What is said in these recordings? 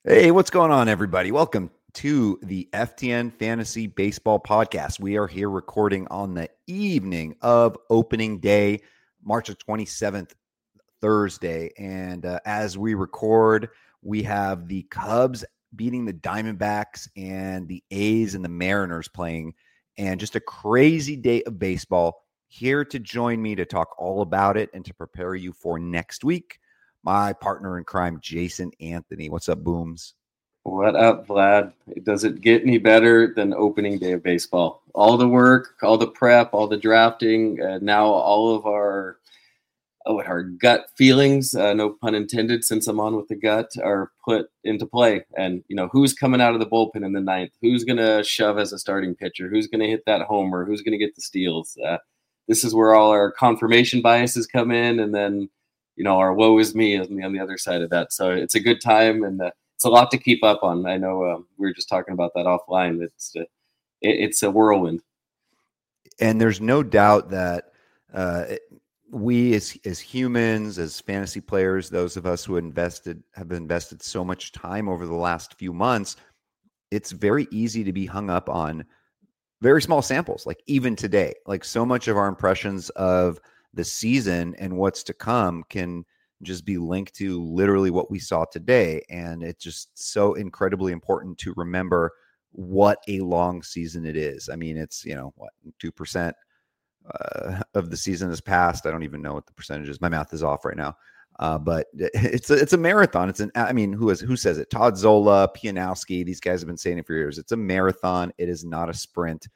Hey, what's going on, everybody? Welcome to the FTN Fantasy Baseball Podcast. We are here recording on the evening of opening day, March 27th, Thursday. And as we record, we have the Cubs beating the Diamondbacks and the A's and the Mariners playing, and just a crazy day of baseball. Here to join me to talk all about it and to prepare you for next week, my partner in crime, Jason Anthony. What's up, Booms? What up, Vlad? Does it get any better than opening day of baseball? All the work, all the prep, all the drafting, now all of our gut feelings, no pun intended, since I'm on with the gut, are put into play. And, who's coming out of the bullpen in the ninth? Who's going to shove as a starting pitcher? Who's going to hit that homer? Who's going to get the steals? This is where all our confirmation biases come in. And then, our woe is me on the other side of that. So it's a good time, and it's a lot to keep up on. I know we were just talking about that offline. It's a whirlwind. And there's no doubt that we as humans, as fantasy players, those of us who have invested so much time over the last few months, it's very easy to be hung up on very small samples. Like even today, like so much of our impressions of the season and what's to come can just be linked to literally what we saw today. And it's just so incredibly important to remember what a long season it is. I mean, it's, 2% of the season has passed. I don't even know what the percentage is. My math is off right now. But it's a marathon. Who says it? Todd Zola, Pianowski, these guys have been saying it for years. It's a marathon. It is not a sprint.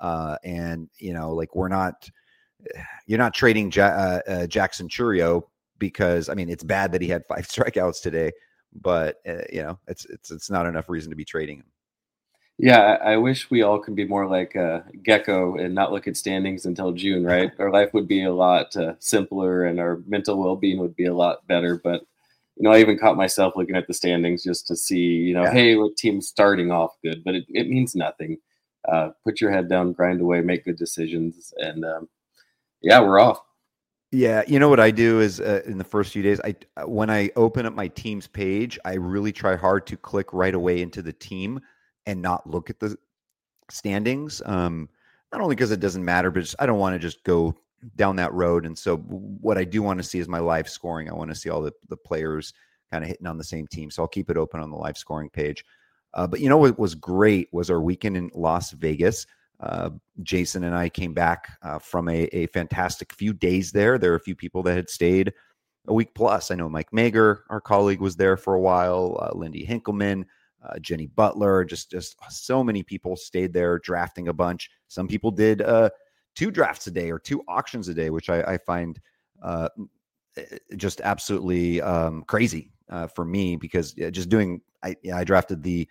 You're not trading Jackson Churio because, it's bad that he had 5 strikeouts today, but it's not enough reason to be trading him. Yeah, I wish we all could be more like Gecko and not look at standings until June, right? Our life would be a lot simpler and our mental well-being would be a lot better. But, I even caught myself looking at the standings just to see, hey, what team's starting off good, but it means nothing. Put your head down, grind away, make good decisions, and we're off. Yeah, what I do is in the first few days, when I open up my team's page, I really try hard to click right away into the team and not look at the standings. Not only because it doesn't matter, but I don't want to just go down that road. And so what I do want to see is my live scoring. I want to see all the players kind of hitting on the same team. So I'll keep it open on the live scoring page. But what was great was our weekend in Las Vegas. Jason and I came back from a fantastic few days there. There are a few people that had stayed a week plus. I know Mike Mager, our colleague, was there for a while. Lindy Hinkelman, Jenny Butler, just so many people stayed there drafting a bunch. Some people did 2 drafts a day or 2 auctions a day, which I find just absolutely crazy for me, because just doing, I drafted the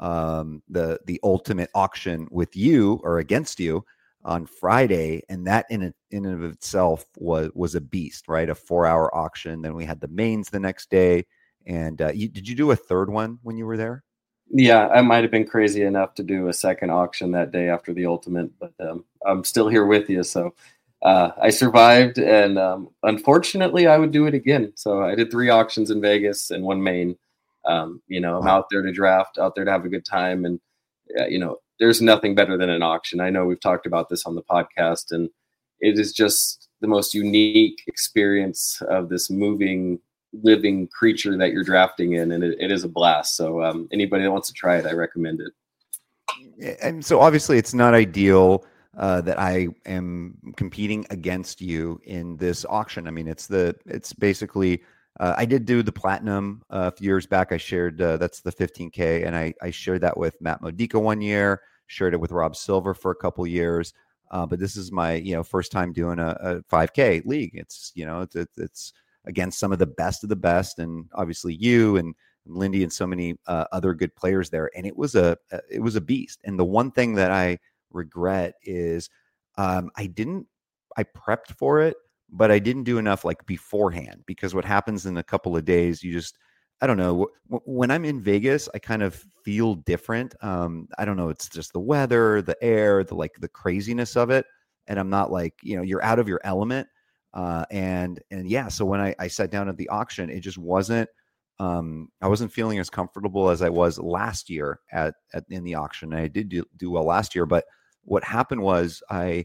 ultimate auction with you or against you on Friday, and that in and of itself was a beast, right? A 4-hour auction. Then we had the mains the next day, and did you do a third one when you were there? Yeah, I might have been crazy enough to do a second auction that day after the ultimate, but I'm still here with you, so I survived, and unfortunately, I would do it again. So I did 3 auctions in Vegas and 1 main. I'm out there to draft, out there to have a good time. And, there's nothing better than an auction. I know we've talked about this on the podcast, and it is just the most unique experience of this moving, living creature that you're drafting in. And it is a blast. So anybody that wants to try it, I recommend it. And so obviously it's not ideal that I am competing against you in this auction. It's basically, I did do the platinum a few years back. I shared, that's the 15K. And I shared that with Matt Modica one year, shared it with Rob Silver for a couple years. But this is my, first time doing a 5K league. It's, it's against some of the best, and obviously you and Lindy and so many other good players there. And it was a beast. And the one thing that I regret is I prepped for it, but I didn't do enough beforehand, because what happens in a couple of days, I don't know, when I'm in Vegas, I kind of feel different. I don't know. It's just the weather, the air, the craziness of it. And I'm not you're out of your element. So when I sat down at the auction, it just wasn't I wasn't feeling as comfortable as I was last year in the auction. And I did do well last year, but what happened was I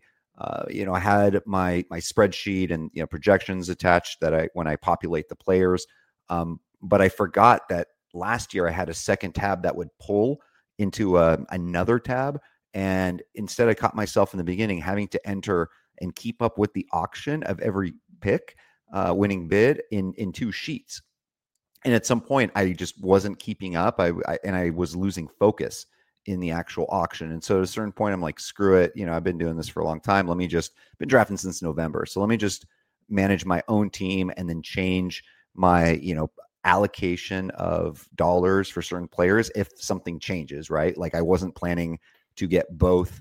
had my spreadsheet and projections attached that when I populate the players, but I forgot that last year I had a second tab that would pull into another tab, and instead I caught myself in the beginning having to enter and keep up with the auction of every pick, winning bid in two sheets. And at some point, I just wasn't keeping up. I was losing focus in the actual auction. And so at a certain point, I'm like, screw it. I've been doing this for a long time. Been drafting since November. So let me just manage my own team and then change my, allocation of dollars for certain players if something changes, right? Like I wasn't planning to get both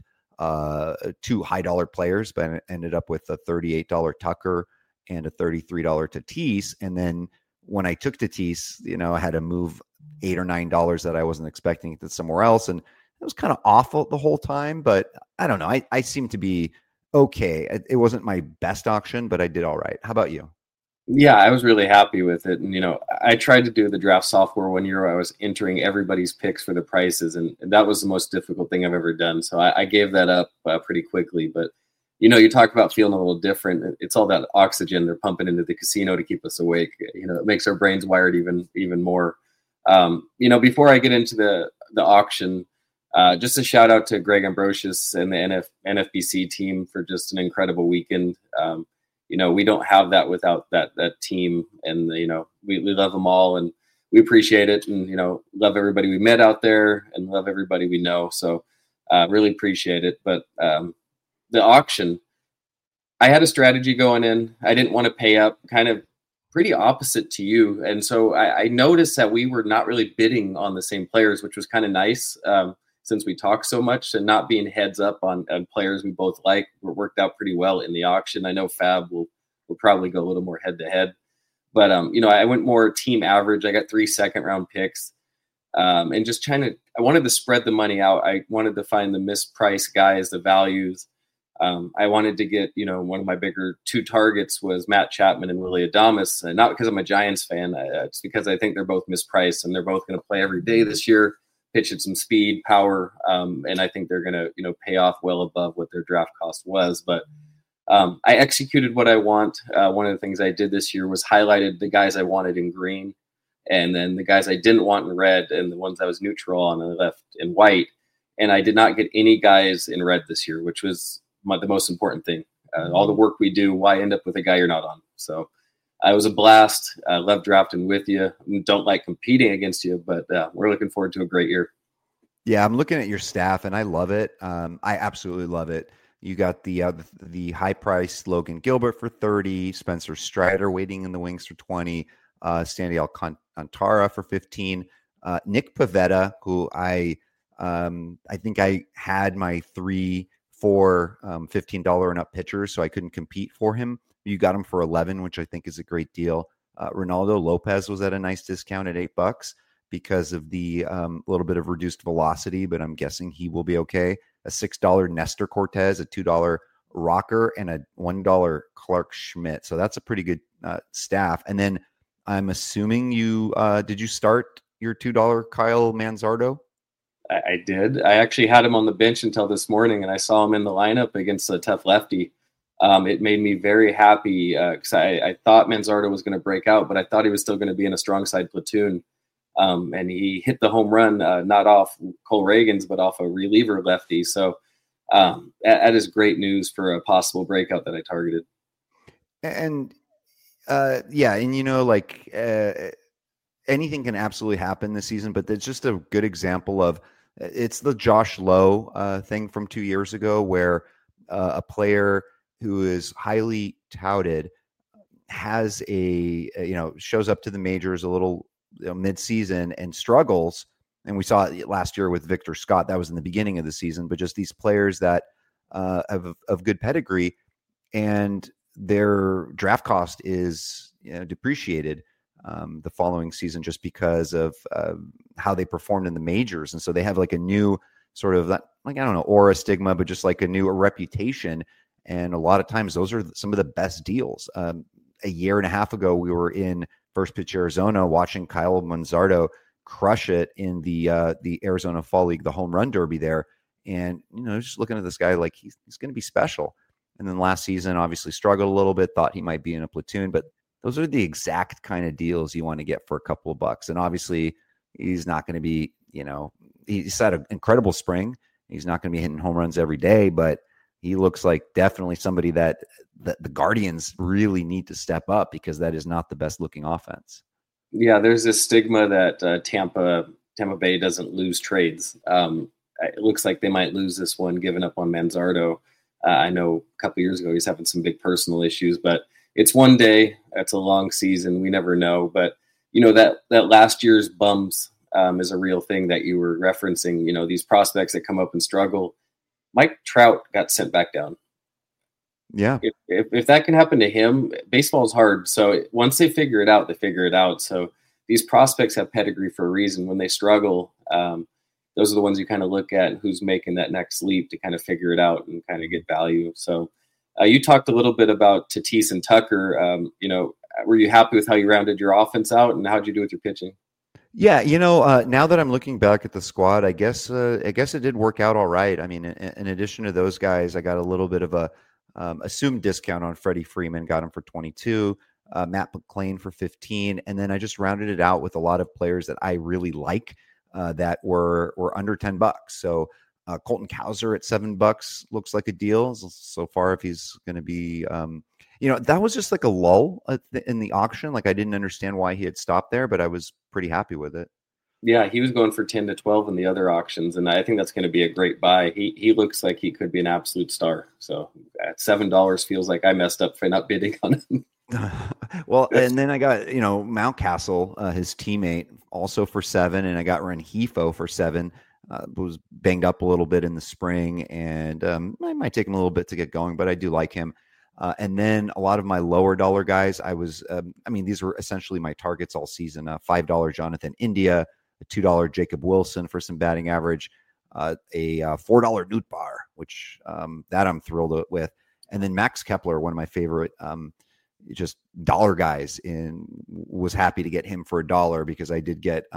two high dollar players, but I ended up with a $38 Tucker and a $33 Tatis. And then when I took Tatis, I had to move $8 or $9 that I wasn't expecting to somewhere else. And it was kind of awful the whole time, but I don't know. I seem to be okay. It wasn't my best auction, but I did all right. How about you? Yeah, I was really happy with it. And, I tried to do the draft software one year where I was entering everybody's picks for the prices. And that was the most difficult thing I've ever done. So I gave that up pretty quickly. But, you talk about feeling a little different. It's all that oxygen they're pumping into the casino to keep us awake. It makes our brains wired even more. Before I get into the auction, just a shout out to Greg Ambrosius and the NFBC team for just an incredible weekend. We don't have that without that team, and we love them all, and we appreciate it, and love everybody we met out there, and love everybody we know. So really appreciate it. But the auction, I had a strategy going in. I didn't want to pay up, kind of pretty opposite to you, and so I noticed that we were not really bidding on the same players, which was kind of nice. Since we talk so much, and not being heads up on players we both like, worked out pretty well in the auction. I know Fab will probably go a little more head to head, but I went more team average. I got 3 second-round picks, and just I wanted to spread the money out. I wanted to find the mispriced guys, the values. I wanted to get, one of my bigger 2 targets was Matt Chapman and Willy Adames, and not because I'm a Giants fan. It's because I think they're both mispriced, and they're both going to play every day this year. Pitch at some speed, power, and I think they're going to, pay off well above what their draft cost was. But I executed what I want. One of the things I did this year was highlighted the guys I wanted in green, and then the guys I didn't want in red, and the ones I was neutral on, and I left in white. And I did not get any guys in red this year, which was the most important thing. All the work we do, why end up with a guy you're not on? So it was a blast. I love drafting with you. Don't like competing against you, but we're looking forward to a great year. Yeah, I'm looking at your staff, and I love it. I absolutely love it. You got the high-priced Logan Gilbert for 30, Spencer Strider waiting in the wings for 20, Sandy Alcantara for 15, Nick Pivetta, who I think I had my 3-4 $15 and up pitchers, so I couldn't compete for him. You got him for 11, which I think is a great deal. Ronaldo Lopez was at a nice discount at $8 because of the little bit of reduced velocity, but I'm guessing he will be okay. A $6 Nestor Cortez, a $2 Rocker, and a $1 Clark Schmidt. So that's a pretty good staff. And then I'm assuming did you start your $2 Kyle Manzardo? I did. I actually had him on the bench until this morning, and I saw him in the lineup against a tough lefty. It made me very happy because I thought Manzardo was going to break out, but I thought he was still going to be in a strong side platoon. And he hit the home run, not off Cole Reagan's, but off a reliever lefty. So that is great news for a possible breakout that I targeted. And anything can absolutely happen this season, but it's just a good example of it's the Josh Lowe thing from 2 years ago where a player who is highly touted has shows up to the majors a little mid-season and struggles. And we saw it last year with Victor Scott. That was in the beginning of the season, but just these players that have of good pedigree and their draft cost is depreciated the following season just because of how they performed in the majors. And so they have like a new sort of aura stigma, but just like a new reputation. And a lot of times those are some of the best deals. A year and a half ago, we were in First Pitch Arizona, watching Kyle Manzardo crush it in the Arizona Fall League, the home run derby there. And, just looking at this guy like he's going to be special. And then last season, obviously struggled a little bit, thought he might be in a platoon, but those are the exact kind of deals you want to get for a couple of bucks. And obviously he's not going to be, he's had an incredible spring. He's not going to be hitting home runs every day, but he looks like definitely somebody that the Guardians really need to step up, because that is not the best looking offense. Yeah, there's this stigma that Tampa Bay doesn't lose trades. It looks like they might lose this one, giving up on Manzardo. I know a couple of years ago he's having some big personal issues, but it's one day. It's a long season. We never know. But, that last year's bums is a real thing that you were referencing. These prospects that come up and struggle. Mike Trout got sent back down. Yeah. If that can happen to him, baseball is hard. So once they figure it out, they figure it out. So these prospects have pedigree for a reason. When they struggle, those are the ones you kind of look at, who's making that next leap to kind of figure it out and kind of get value. So you talked a little bit about Tatis and Tucker. Were you happy with how you rounded your offense out, and how'd you do with your pitching? Yeah, now that I'm looking back at the squad, I guess it did work out all right. I mean, in addition to those guys, I got a little bit of a assumed discount on Freddie Freeman, got him for 22, Matt McClain for 15, and then I just rounded it out with a lot of players that I really like that were under $10. So Colton Cowser at $7 looks like a deal so far. If he's going to be, that was just like a lull in the auction. Like I didn't understand why he had stopped there, but I was pretty happy with it. Yeah, he was going for 10 to 12 in the other auctions, and I think that's going to be a great buy. He looks like he could be an absolute star. So at $7 feels like I messed up for not bidding on him. Well, and then I got, Mountcastle, his teammate, also for $7, and I got Rengifo for $7. Was banged up a little bit in the spring, and I might take him a little bit to get going, but I do like him. And then a lot of my lower dollar guys, these were essentially my targets all season. $5 Jonathan India, a $2 Jacob Wilson for some batting average, a $4 Nootbaar, which that I'm thrilled with. And then Max Kepler, one of my favorite just dollar guys, was happy to get him for $1 because I did get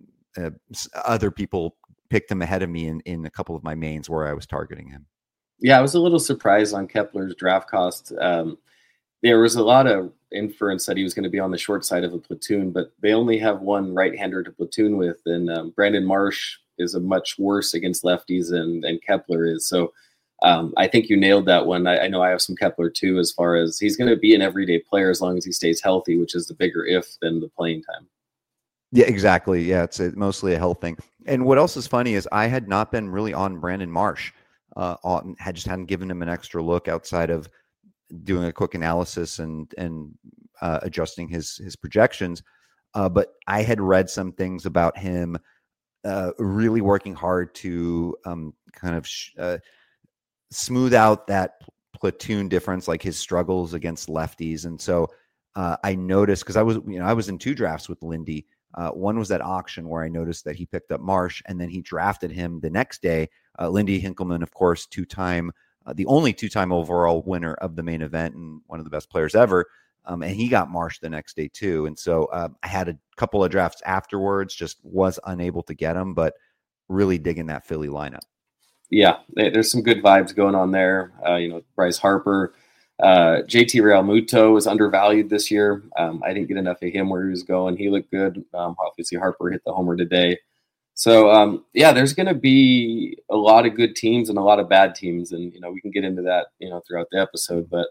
other people picked him ahead of me in a couple of my mains where I was targeting him. Yeah, I was a little surprised on Kepler's draft cost. There was a lot of inference that he was going to be on the short side of a platoon, but they only have one right-hander to platoon with, and Brandon Marsh is a much worse against lefties than Kepler is. So I think you nailed that one. I know I have some Kepler too, as far as he's going to be an everyday player as long as he stays healthy, which is the bigger if than the playing time. Yeah, exactly. Yeah, it's mostly a health thing. And what else is funny is I had not been really on Brandon Marsh. Hadn't given him an extra look outside of doing a quick analysis and adjusting his projections. But I had read some things about him really working hard to kind of smooth out that platoon difference, like his struggles against lefties. And so I noticed, because I was in 2 drafts with Lindy. One was at auction where I noticed that he picked up Marsh, and then he drafted him the next day. Lindy Hinkelman, of course, the only 2-time overall winner of the main event and one of the best players ever. And he got Marsh the next day too. And so I had a couple of drafts afterwards, just was unable to get him, but really digging that Philly lineup. Yeah, there's some good vibes going on there. Bryce Harper. JT Realmuto was undervalued this year. I didn't get enough of him where he was going. He looked good. Obviously, Harper hit the homer today. So, there's going to be a lot of good teams and a lot of bad teams. And, we can get into that, throughout the episode. But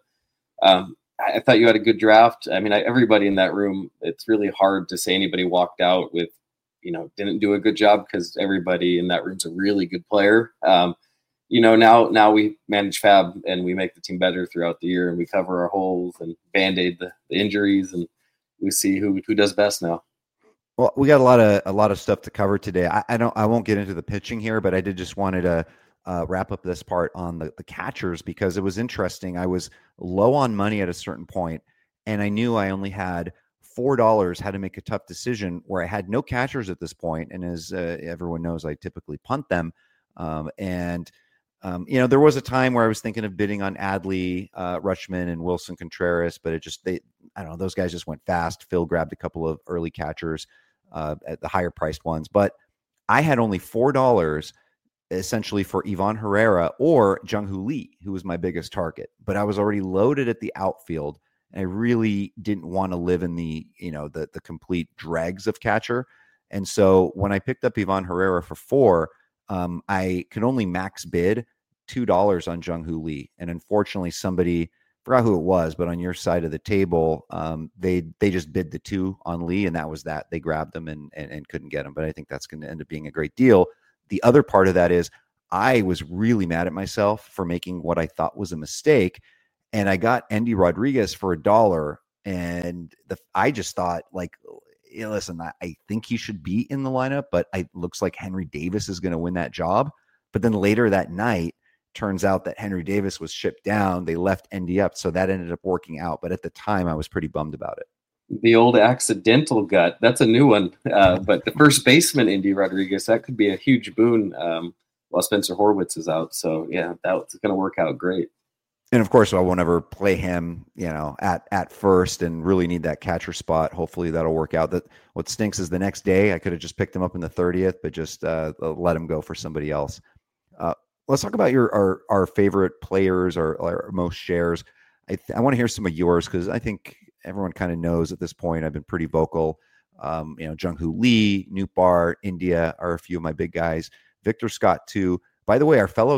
I thought you had a good draft. I mean, everybody in that room, it's really hard to say anybody walked out with, didn't do a good job, because everybody in that room's a really good player. Now we manage Fab and we make the team better throughout the year, and we cover our holes and Band-Aid the injuries, and we see who does best now. Well, we got a lot of stuff to cover today. I won't get into the pitching here, but I did just wanted to wrap up this part on the catchers, because it was interesting. I was low on money at a certain point, and I knew I only had $4, had to make a tough decision where I had no catchers at this point. And as everyone knows, I typically punt them. There was a time where I was thinking of bidding on Adley, Rutschman, and Wilson Contreras, but I don't know, those guys just went fast. Phil grabbed a couple of early catchers at the higher priced ones, but I had only $4 essentially for Ivan Herrera or Jung-Hoo Lee, who was my biggest target. But I was already loaded at the outfield, and I really didn't want to live in the, the complete dregs of catcher. And so when I picked up Ivan Herrera for $4, I could only max bid $2 on Jung-Hoo Lee. And unfortunately, somebody, forgot who it was, but on your side of the table, they just bid the 2 on Lee, and that was that. They grabbed him and couldn't get him. But I think that's going to end up being a great deal. The other part of that is I was really mad at myself for making what I thought was a mistake. And I got Endy Rodriguez for $1. And I just thought, like, listen, I think he should be in the lineup, but it looks like Henry Davis is going to win that job. But then later that night, turns out that Henry Davis was shipped down. They left Endy up. So that ended up working out. But at the time, I was pretty bummed about it. The old accidental gut. That's a new one. But the first baseman, Endy Rodriguez, that could be a huge boon while Spencer Horwitz is out. So, yeah, that's going to work out great. And, of course, I won't ever play him, at first and really need that catcher spot. Hopefully that'll work out. What stinks is the next day I could have just picked him up in the 30th, but just let him go for somebody else. Let's talk about our favorite players, our most shares. I want to hear some of yours because I think everyone kind of knows at this point I've been pretty vocal. Jung-Hoo Lee, Nootbaar, India are a few of my big guys. Victor Scott too. By the way, our fellow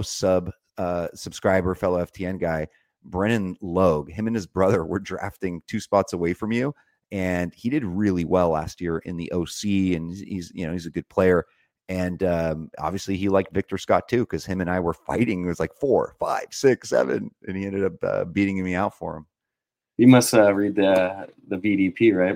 subscriber, fellow FTN guy, Brennan Logue, him and his brother were drafting 2 spots away from you, and he did really well last year in the OC, and he's a good player. And obviously he liked Victor Scott too, because him and I were fighting. It was like 4, 5, 6, 7, and he ended up beating me out for him. You must read the VDP, right?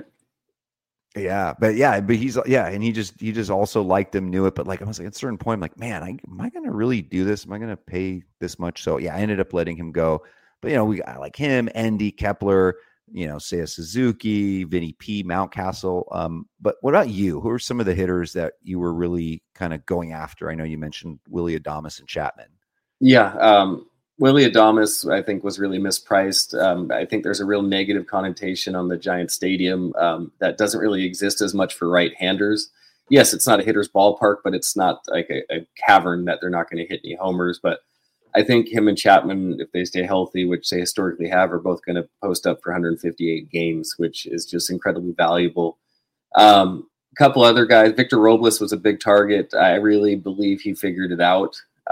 Yeah, but he's and he just also liked him, knew it, but like I was like at a certain point, I'm like, man, am I gonna really do this? Am I gonna pay this much? So yeah, I ended up letting him go. But I like him, Endy, Kepler, Seiya Suzuki, Vinny P, Mountcastle. But what about you? Who are some of the hitters that you were really kind of going after? I know you mentioned Willy Adames and Chapman. Yeah, Willy Adames, I think, was really mispriced. I think there's a real negative connotation on the Giant Stadium that doesn't really exist as much for right-handers. Yes, it's not a hitter's ballpark, but it's not like a cavern that they're not going to hit any homers. But I think him and Chapman, if they stay healthy, which they historically have, are both going to post up for 158 games, which is just incredibly valuable. A couple other guys. Victor Robles was a big target. I really believe he figured it out.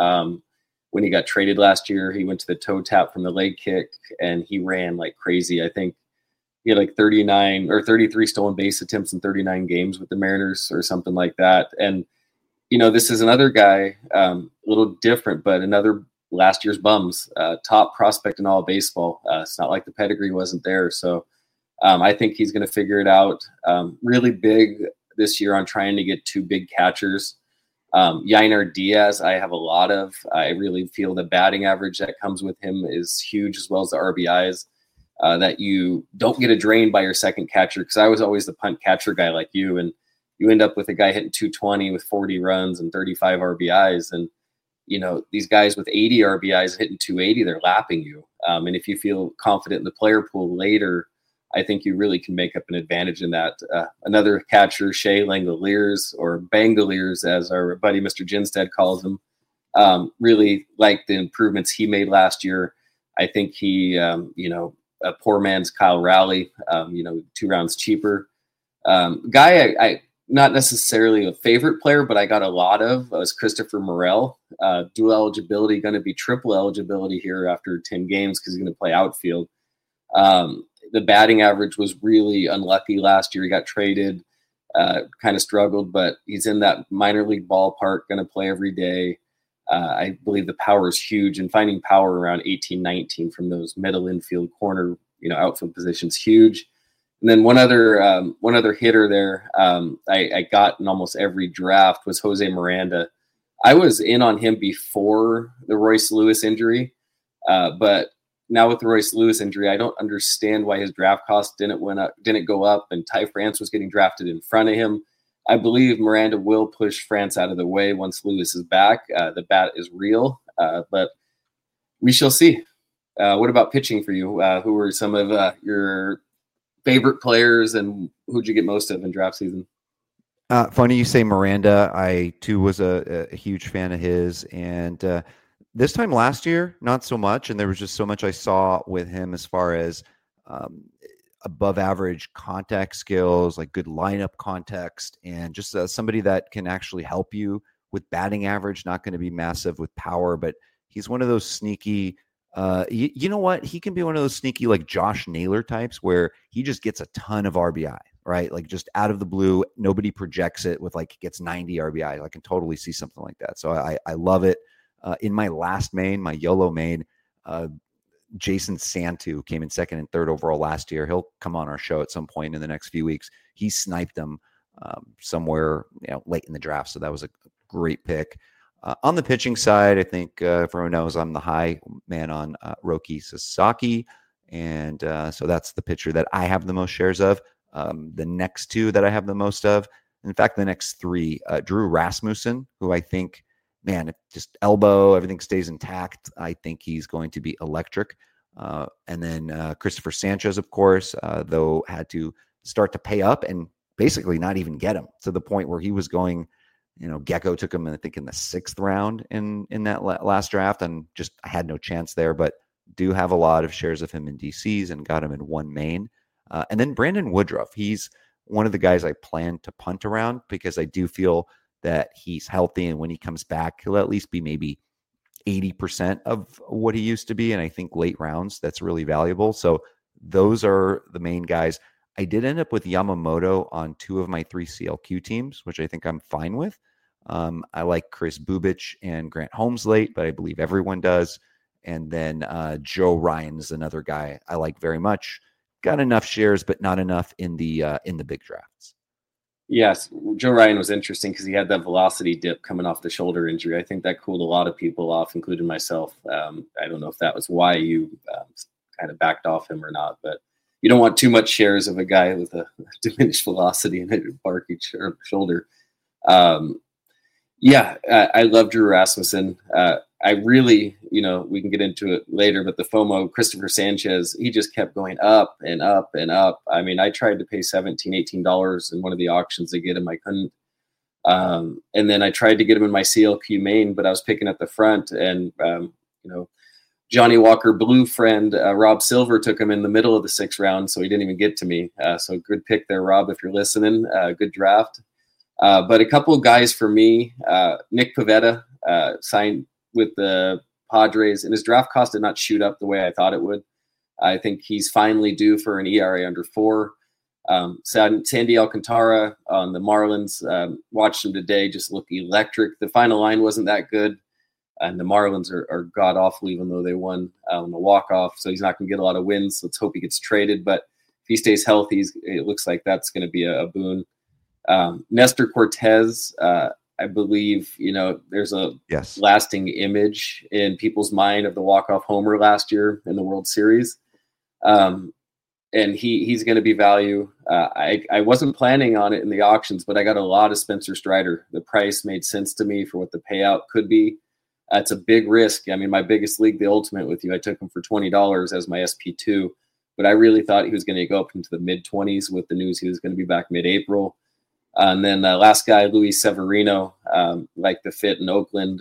When he got traded last year, he went to the toe tap from the leg kick, and he ran like crazy. I think he had like 39 or 33 stolen base attempts in 39 games with the Mariners or something like that. And, this is another guy, a little different, but another last year's bums, top prospect in all of baseball. It's not like the pedigree wasn't there. So I think he's going to figure it out. Really big this year on trying to get 2 big catchers. Yainer Diaz, I have a lot of. I really feel the batting average that comes with him is huge, as well as the RBIs, that you don't get a drain by your second catcher. Because I was always the punt catcher guy like you, and you end up with a guy hitting 220 with 40 runs and 35 RBIs. And, these guys with 80 RBIs hitting 280, they're lapping you. And if you feel confident in the player pool later, I think you really can make up an advantage in that. Another catcher, Shea Langoliers, or Bangoliers, as our buddy Mr. Jinstead calls him, really like the improvements he made last year. I think he, a poor man's Kyle Rowley, 2 rounds cheaper. Guy I not necessarily a favorite player, but I got a lot of was Christopher Morel. Dual eligibility, going to be triple eligibility here after 10 games because he's going to play outfield. The batting average was really unlucky last year. He got traded, kind of struggled, but he's in that minor league ballpark, going to play every day. I believe the power is huge, and finding power around 18, 19 from those middle infield corner, outfield positions, huge. And then one other hitter there I got in almost every draft was Jose Miranda. I was in on him before the Royce Lewis injury, but now with the Royce Lewis injury, I don't understand why his draft cost didn't go up, and Ty France was getting drafted in front of him. I believe Miranda will push France out of the way once Lewis is back. The bat is real, but we shall see. What about pitching for you? Who were some of your favorite players, and who'd you get most of in draft season? Funny you say Miranda. I too was a huge fan of his, and this time last year, not so much. And there was just so much I saw with him as far as um, above average contact skills, like good lineup context, and just somebody that can actually help you with batting average. Not going to be massive with power, but he's one of those sneaky. You know what? He can be one of those sneaky like Josh Naylor types where he just gets a ton of RBI, right? Like just out of the blue, nobody projects it with like gets 90 RBI. I can totally see something like that. So I love it. In my last main, my YOLO main, Jason Santu came in second and third overall last year. He'll come on our show at some point in the next few weeks. He sniped them somewhere late in the draft. So that was a great pick. On the pitching side, I think everyone knows I'm the high man on Roki Sasaki. And so that's the pitcher that I have the most shares of. The next two that I have the most of, in fact, the next three, Drew Rasmussen, who I think, man, if just elbow, everything stays intact, I think he's going to be electric. And then Christopher Sanchez, of course, though had to start to pay up and basically not even get him to the point where he was going, Gecko took him, I think, in the 6th round in that last draft, and just I had no chance there, but do have a lot of shares of him in DCs and got him in one main. And then Brandon Woodruff, he's one of the guys I plan to punt around because I do feel that he's healthy, and when he comes back, he'll at least be maybe 80% of what he used to be. And I think late rounds, that's really valuable. So those are the main guys. I did end up with Yamamoto on 2 of my 3 CLQ teams, which I think I'm fine with. I like Chris Bubich and Grant Holmes late, but I believe everyone does. And then Joe Ryan is another guy I like very much. Got enough shares, but not enough in the big drafts. Yes, Joe Ryan was interesting because he had that velocity dip coming off the shoulder injury. I think that cooled a lot of people off, including myself. I don't know if that was why you kind of backed off him or not, but you don't want too much shares of a guy with a diminished velocity and a barky shoulder. I love Drew Rasmussen. I really, we can get into it later, but the FOMO, Christopher Sanchez, he just kept going up and up and up. I mean, I tried to pay $17, $18 in one of the auctions to get him. I couldn't. And then I tried to get him in my CLQ main, but I was picking at the front, and, Johnny Walker Blue friend, Rob Silver, took him in the middle of the 6th round, so he didn't even get to me. So good pick there, Rob, if you're listening. Good draft. But a couple of guys for me, Nick Pivetta signed with the Padres, and his draft cost did not shoot up the way I thought it would. I think he's finally due for an ERA under 4. Sandy Alcantara on the Marlins, watched him today, just look electric. The final line wasn't that good, and the Marlins are god-awful, even though they won on the walk-off, so he's not going to get a lot of wins. Let's hope he gets traded, but if he stays healthy, it looks like that's going to be a boon. Nestor Cortez, I believe, there's a lasting image in people's mind of the walk-off homer last year in the World Series. And he's going to be value. I wasn't planning on it in the auctions, but I got a lot of Spencer Strider. The price made sense to me for what the payout could be. It's a big risk. I mean, my biggest league, the Ultimate with you, I took him for $20 as my SP2, but I really thought he was going to go up into the mid-20s with the news he was going to be back mid-April. And then last guy, Luis Severino, like the fit in Oakland.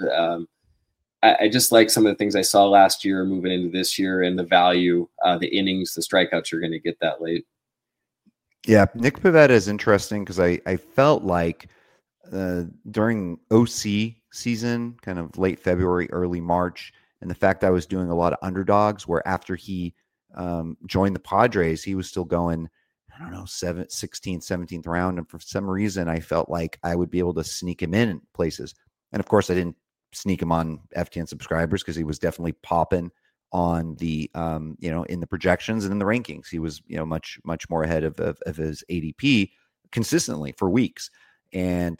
I just like some of the things I saw last year moving into this year, and the value, the innings, the strikeouts you're going to get that late. Yeah, Nick Pivetta is interesting because I felt like during OC season, kind of late February, early March, and the fact I was doing a lot of underdogs where after he joined the Padres, he was still going, I don't know, 16th, 17th round. And for some reason, I felt like I would be able to sneak him in places. And of course, I didn't sneak him on FTN subscribers because he was definitely popping on the, in the projections and in the rankings. He was, much, much more ahead of his ADP consistently for weeks. And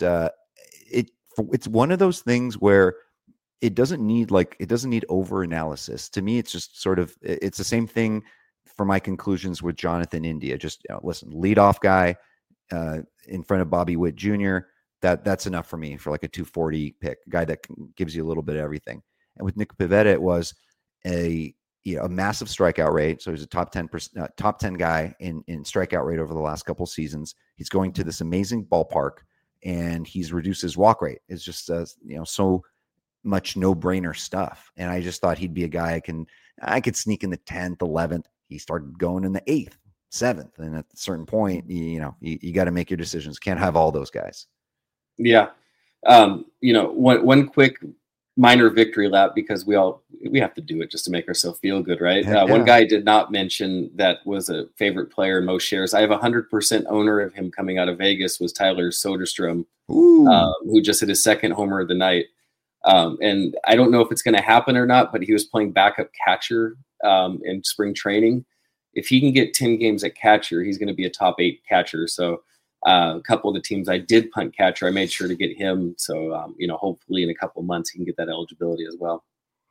it's one of those things where it doesn't need over analysis. To me, it's just sort of, it's the same thing for my conclusions with Jonathan India. Just listen, leadoff guy in front of Bobby Witt Jr. That's enough for me for like a 240 pick, a guy that gives you a little bit of everything. And with Nick Pivetta, it was a massive strikeout rate. So he's a top 10 guy in strikeout rate over the last couple seasons. He's going to this amazing ballpark, and he's reduced his walk rate. It's just so much no-brainer stuff. And I just thought he'd be a guy I could sneak in the 10th, 11th. He started going in the 8th, 7th, and at a certain point, you got to make your decisions. Can't have all those guys. Yeah. One quick minor victory lap, because we have to do it just to make ourselves feel good, right? One guy I did not mention that was a favorite player in most shares. I have 100% owner of him coming out of Vegas, was Tyler Soderstrom, who just hit his second homer of the night. And I don't know if it's going to happen or not, but he was playing backup catcher in spring training. If he can get 10 games at catcher, he's going to be a top 8 catcher. So a couple of the teams I did punt catcher, I made sure to get him. So, hopefully in a couple of months he can get that eligibility as well.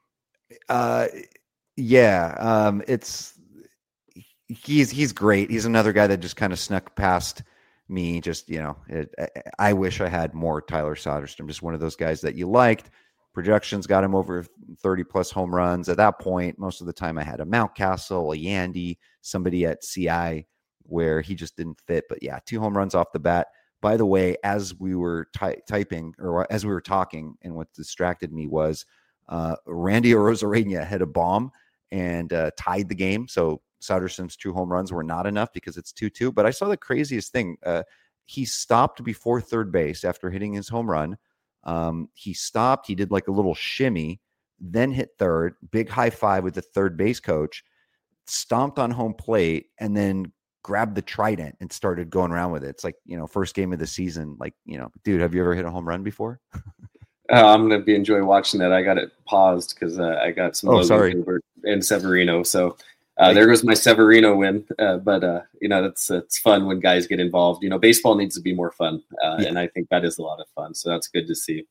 He's great. He's another guy that just kind of snuck past me. Just, I wish I had more Tyler Soderstrom, just one of those guys that you liked. Projections got him over 30 plus home runs. At that point, most of the time I had a Mountcastle, a Yandy, somebody at CI where he just didn't fit. But yeah, 2 home runs off the bat. By the way, as we were typing, or as we were talking, and what distracted me was Randy Arozarena hit a bomb and tied the game. So Soderstrom's 2 home runs were not enough because it's 2-2. But I saw the craziest thing. He stopped before third base after hitting his home run. He stopped. He did like a little shimmy, then hit third, big high five with the third base coach, stomped on home plate, and then grabbed the trident and started going around with it. It's like, first game of the season. Like, dude, have you ever hit a home run before? I'm going to enjoy watching that. I got it paused because I got some Gilbert and Severino. So there goes my Severino win. But it's fun when guys get involved. Baseball needs to be more fun. And I think that is a lot of fun. So that's good to see.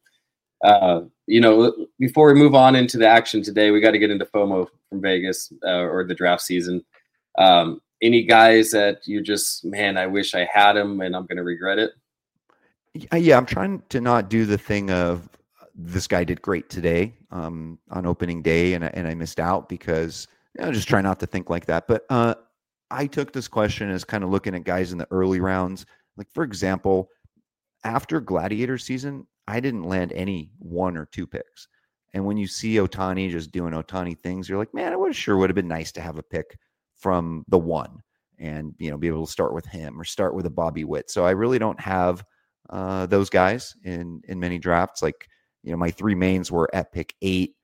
Before we move on into the action today, we got to get into FOMO from Vegas or the draft season. Any guys that you just, man, I wish I had him and I'm going to regret it? Yeah, I'm trying to not do the thing of this guy did great today on opening day and I missed out, because just try not to think like that. But I took this question as kind of looking at guys in the early rounds. Like, for example, after Gladiator season, I didn't land any 1 or 2 picks. And when you see Ohtani just doing Ohtani things, you're like, man, would have been nice to have a pick from the 1 and, be able to start with him or start with a Bobby Witt. So I really don't have those guys in many drafts. Like, my 3 mains were at pick 8,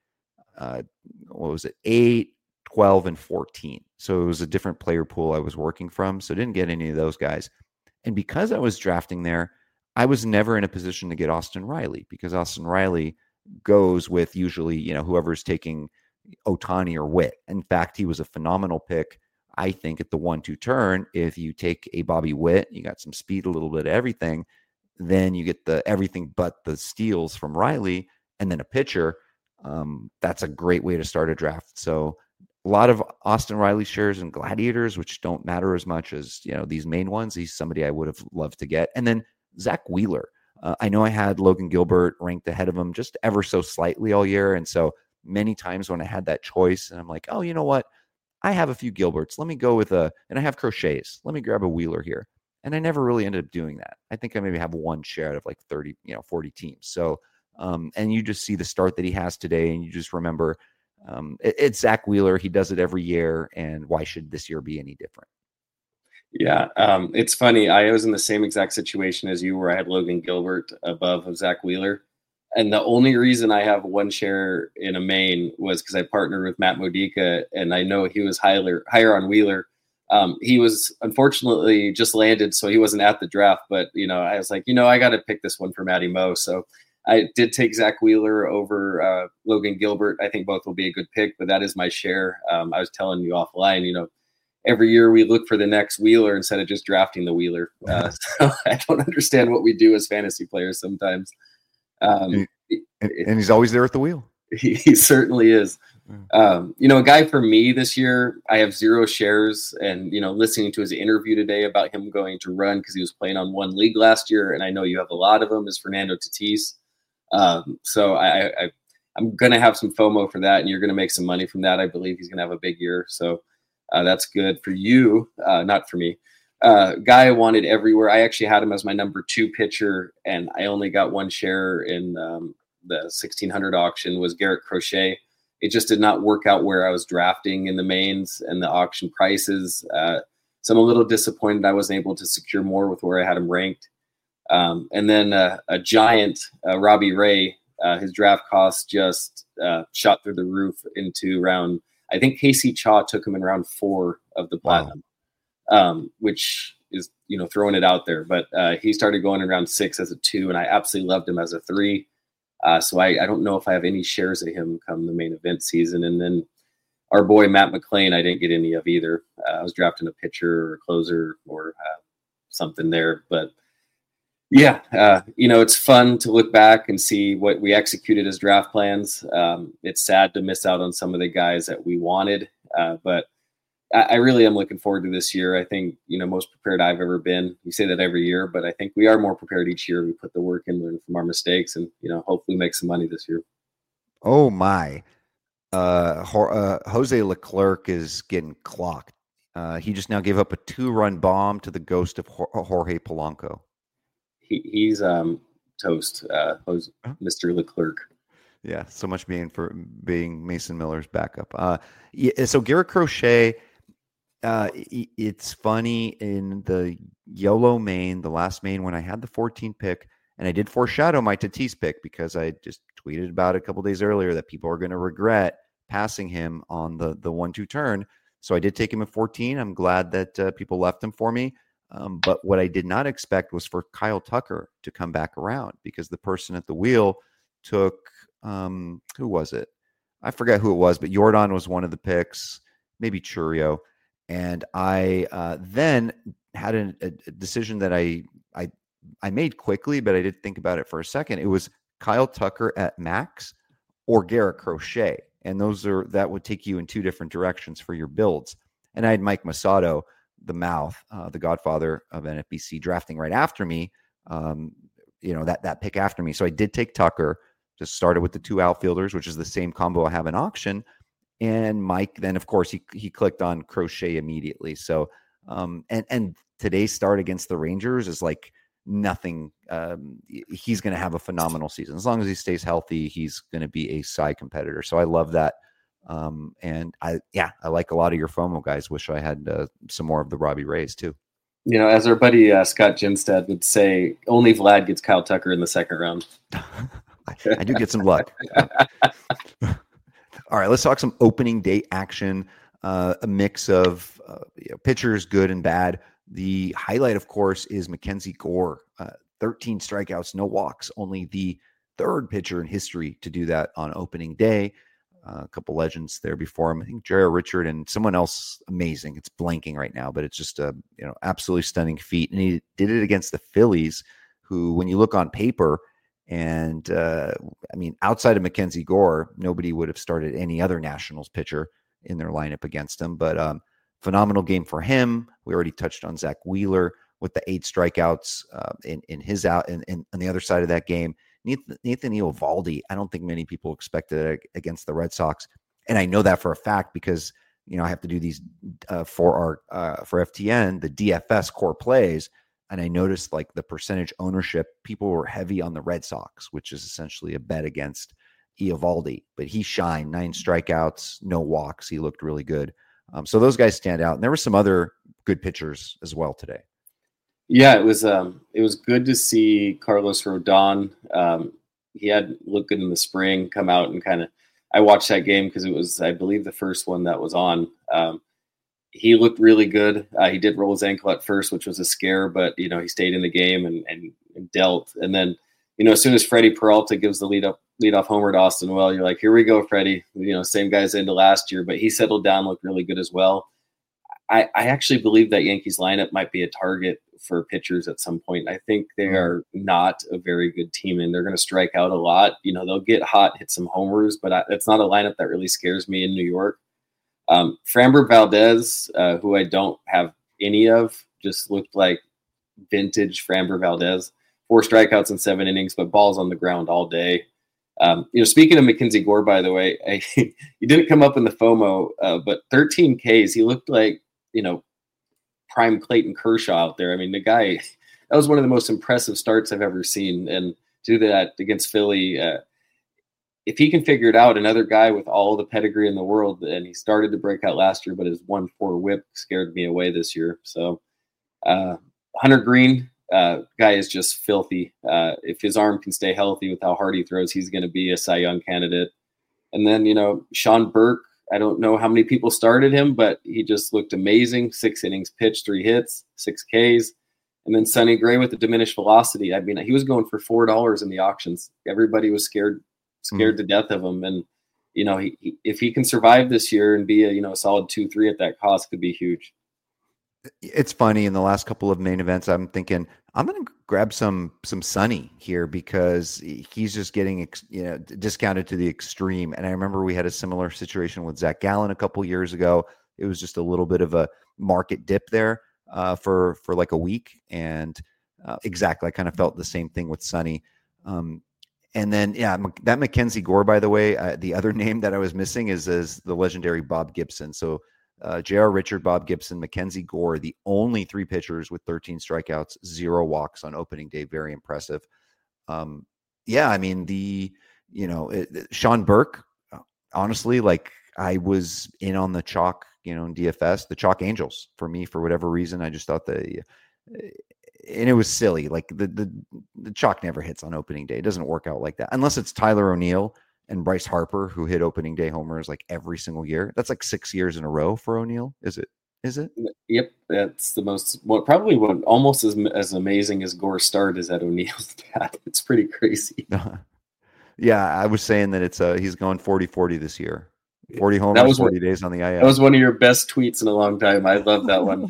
8, 12, and 14. So it was a different player pool I was working from. So I didn't get any of those guys. And because I was drafting there, I was never in a position to get Austin Riley, because Austin Riley goes with usually, whoever's taking Ohtani or Witt. In fact, he was a phenomenal pick, I think, at the 1-2 turn. If you take a Bobby Witt, you got some speed, a little bit of everything, then you get the everything but the steals from Riley, and then a pitcher. That's a great way to start a draft. So a lot of Austin Riley shares and Gladiators, which don't matter as much as, these main ones. He's somebody I would have loved to get. And then Zach Wheeler. I know I had Logan Gilbert ranked ahead of him just ever so slightly all year. And so many times when I had that choice and I'm like, oh, you know what? I have a few Gilberts. Let me go with and I have Crochets. Let me grab a Wheeler here. And I never really ended up doing that. I think I maybe have 1 share out of like 30, 40 teams. So, and you just see the start that he has today and you just remember it's Zach Wheeler. He does it every year. And why should this year be any different? Yeah, it's funny. I was in the same exact situation as you, where I had Logan Gilbert above of Zach Wheeler. And the only reason I have 1 share in a main was because I partnered with Matt Modica, and I know he was higher on Wheeler. He was unfortunately just landed, so he wasn't at the draft. But, I was like, I got to pick this one for Matty Mo. So I did take Zach Wheeler over Logan Gilbert. I think both will be a good pick, but that is my share. I was telling you offline, every year we look for the next Wheeler instead of just drafting the Wheeler. So I don't understand what we do as fantasy players sometimes. And he's always there at the wheel. He certainly is. A guy for me this year, I have 0 shares, and, listening to his interview today about him going to run because he was playing on 1 league last year, and I know you have a lot of them, is Fernando Tatis. So I'm going to have some FOMO for that, and you're going to make some money from that. I believe he's going to have a big year. So that's good for you, not for me. Guy I wanted everywhere. I actually had him as my number 2 pitcher, and I only got 1 share in the 1600 auction, was Garrett Crochet. It just did not work out where I was drafting in the mains and the auction prices. So I'm a little disappointed I wasn't able to secure more with where I had him ranked. And then a giant, Robbie Ray, his draft cost just shot through the roof into round. I think Casey Chaw took him in round 4 of the Platinum, which is, throwing it out there. But he started going in round 6 as a 2, and I absolutely loved him as a 3. So I don't know if I have any shares of him come the main event season. And then our boy Matt McLean, I didn't get any of either. I was drafting a pitcher or a closer or something there. But yeah, it's fun to look back and see what we executed as draft plans. It's sad to miss out on some of the guys that we wanted, but I really am looking forward to this year. I think, most prepared I've ever been. You say that every year, but I think we are more prepared each year. We put the work in, learn from our mistakes, and, hopefully make some money this year. Oh my. Jose Leclerc is getting clocked. He just now gave up a 2-run bomb to the ghost of Jorge Polanco. He's toast, Mr. Leclerc. Yeah, so much being Mason Miller's backup. So Garrett Crochet, it's funny, in the YOLO main, the last main, when I had the 14 pick, and I did foreshadow my Tatis pick because I just tweeted about it a couple days earlier that people are going to regret passing him on the 1-2 turn. So I did take him at 14. I'm glad that people left him for me. But what I did not expect was for Kyle Tucker to come back around, because the person at the wheel took, who was it? I forget who it was, but Jordan was one of the picks, maybe Churio. And I then had a decision that I made quickly, but I did think about it for a second. It was Kyle Tucker at max or Garrett Crochet. And that would take you in 2 different directions for your builds. And I had Mike Masato, the mouth, the godfather of NFBC, drafting right after me, that pick after me. So I did take Tucker, just started with the 2 outfielders, which is the same combo I have in auction. And Mike, then of course he clicked on Crochet immediately. So, and today's start against the Rangers is like nothing. He's going to have a phenomenal season. As long as he stays healthy, he's going to be a Cy competitor. So I love that. And I like a lot of your FOMO guys. Wish I had some more of the Robbie Rays too. As our buddy Scott Jinstad would say, only Vlad gets Kyle Tucker in the 2nd round. I do get some luck. All right, let's talk some opening day action. A mix of pitchers, good and bad. The highlight, of course, is Mackenzie Gore. 13 strikeouts, no walks. Only the 3rd pitcher in history to do that on opening day. A couple legends there before him. I think Jared Richard and someone else amazing. It's blanking right now, but it's just a absolutely stunning feat. And he did it against the Phillies, who, when you look on paper, and outside of Mackenzie Gore, nobody would have started any other Nationals pitcher in their lineup against him. But phenomenal game for him. We already touched on Zach Wheeler with the 8 strikeouts in his out, and on the other side of that game, Nathan Eovaldi, I don't think many people expected it against the Red Sox. And I know that for a fact because, I have to do these for FTN, the DFS core plays. And I noticed like the percentage ownership, people were heavy on the Red Sox, which is essentially a bet against Eovaldi. But he shined, 9 strikeouts, no walks. He looked really good. So those guys stand out. And there were some other good pitchers as well today. Yeah, it was good to see Carlos Rodon. He had looked good in the spring, come out and I watched that game because it was, I believe, the first one that was on. He looked really good. He did roll his ankle at first, which was a scare, but he stayed in the game and dealt. And then, as soon as Freddie Peralta gives the leadoff homer to Austin Well, you're like, here we go, Freddie. Same guys into last year, but he settled down, looked really good as well. I actually believe that Yankees lineup might be a target for pitchers at some point. I think they are not a very good team, and they're going to strike out a lot. They'll get hot, hit some homers, but it's not a lineup that really scares me in New York. Framber Valdez, who I don't have any of, just looked like vintage Framber Valdez. 4 strikeouts in 7 innings, but balls on the ground all day. Speaking of Mackenzie Gore, by the way, he didn't come up in the FOMO, but 13 Ks. He looked like, prime Clayton Kershaw out there. I mean, the guy, that was one of the most impressive starts I've ever seen. And to do that against Philly, if he can figure it out, another guy with all the pedigree in the world, and he started to break out last year, but his 1-4 whip scared me away this year. So Hunter Green, guy is just filthy. If his arm can stay healthy with how hard he throws, he's going to be a Cy Young candidate. And then, Sean Burke, I don't know how many people started him, but he just looked amazing. 6 innings pitched, 3 hits, 6 Ks. And then Sonny Gray with the diminished velocity. I mean, he was going for $4 in the auctions. Everybody was scared to death of him. And, if he can survive this year and be a solid 2-3 at that cost, could be huge. It's funny, in the last couple of main events, I'm thinking I'm going to grab some Sonny here because he's just getting discounted to the extreme. And I remember we had a similar situation with Zach Gallen a couple years ago. It was just a little bit of a market dip there for like a week, and exactly, I kind of felt the same thing with Sonny. And then that Mackenzie Gore, by the way, the other name that I was missing is the legendary Bob Gibson. So J.R. Richard, Bob Gibson, Mackenzie Gore, the only 3 pitchers with 13 strikeouts, 0 walks on opening day. Very impressive. I mean, Sean Burke, honestly, like, I was in on the chalk, in DFS, the chalk Angels for me, for whatever reason. I just thought and it was silly. Like the chalk never hits on opening day. It doesn't work out like that unless it's Tyler O'Neill and Bryce Harper, who hit opening day homers like every single year. That's like 6 years in a row for O'Neill. Is it? Yep. That's the most, probably almost as amazing as Gore's start is at O'Neill's bat. It's pretty crazy. Yeah. I was saying that he's going 40-40 this year. 40 homers, 40 days on the IL. That was one of your best tweets in a long time. I love that one.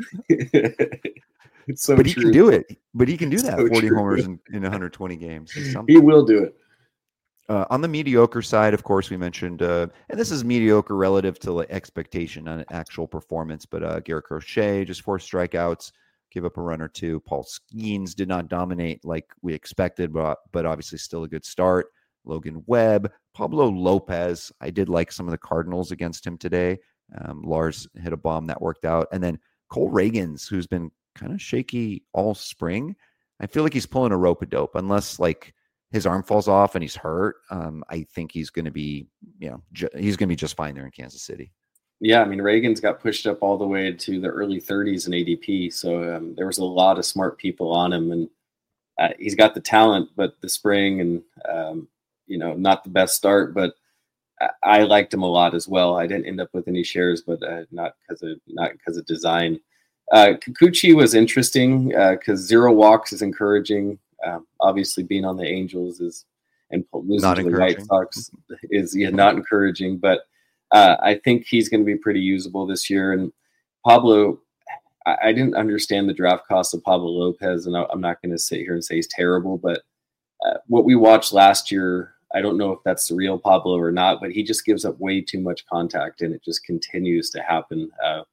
It's so but true. He can do it. But he can do that. So 40 true. homers in 120 games. He will do it. On the mediocre side, of course, we mentioned, and this is mediocre relative to expectation on actual performance, but Garrett Crochet, just 4 strikeouts, give up a run or 2. Paul Skeens did not dominate like we expected, but obviously still a good start. Logan Webb, Pablo Lopez, I did like some of the Cardinals against him today. Lars hit a bomb that worked out. And then Cole Reagans, who's been kind of shaky all spring. I feel like he's pulling a rope-a-dope unless like his arm falls off and he's hurt. I think he's going to be, he's going to be just fine there in Kansas City. Yeah, I mean, Reagan's got pushed up all the way to the early 30s in ADP, so there was a lot of smart people on him, and he's got the talent, but the spring and not the best start. But I liked him a lot as well. I didn't end up with any shares, but not because of design. Kikuchi was interesting because 0 walks is encouraging. Obviously, being on the Angels and losing to the White Sox is not encouraging. But I think he's going to be pretty usable this year. And Pablo, I didn't understand the draft cost of Pablo Lopez, and I'm not going to sit here and say he's terrible. But what we watched last year, I don't know if that's the real Pablo or not, but he just gives up way too much contact, and it just continues to happen.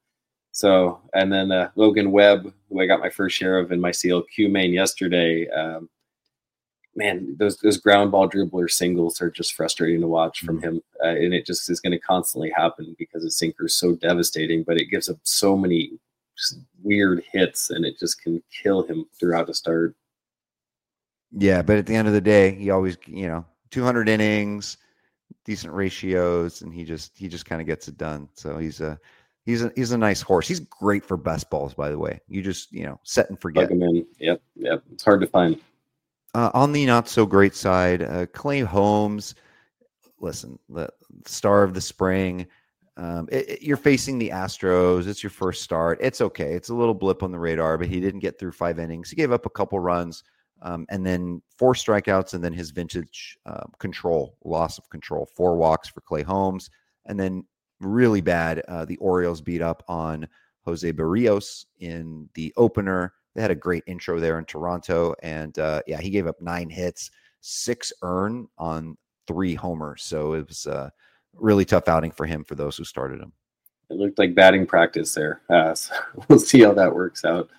And then Logan Webb, who I got my first share of in my CLQ main yesterday. Man, those ground ball dribbler singles are just frustrating to watch from him. And it just is going to constantly happen because his sinker is so devastating, but it gives up so many weird hits, and it just can kill him throughout a start. Yeah, but at the end of the day, he always, 200 innings, decent ratios, and he just kind of gets it done. So he's a nice horse. He's great for best balls, by the way. You just, set and forget. Plug him in. Yep. It's hard to find. On the not so great side, Clay Holmes, listen, the star of the spring. You're facing the Astros. It's your first start. It's okay. It's a little blip on the radar, but he didn't get through 5 innings. He gave up a couple runs, and then 4 strikeouts, and then his vintage loss of control, 4 walks for Clay Holmes, and then really bad. The Orioles beat up on Jose Barrios in the opener. They had a great intro there in Toronto, and he gave up 9 hits, 6 earned on 3 homers. So it was a really tough outing for him for those who started him. It looked like batting practice there. So we'll see how that works out.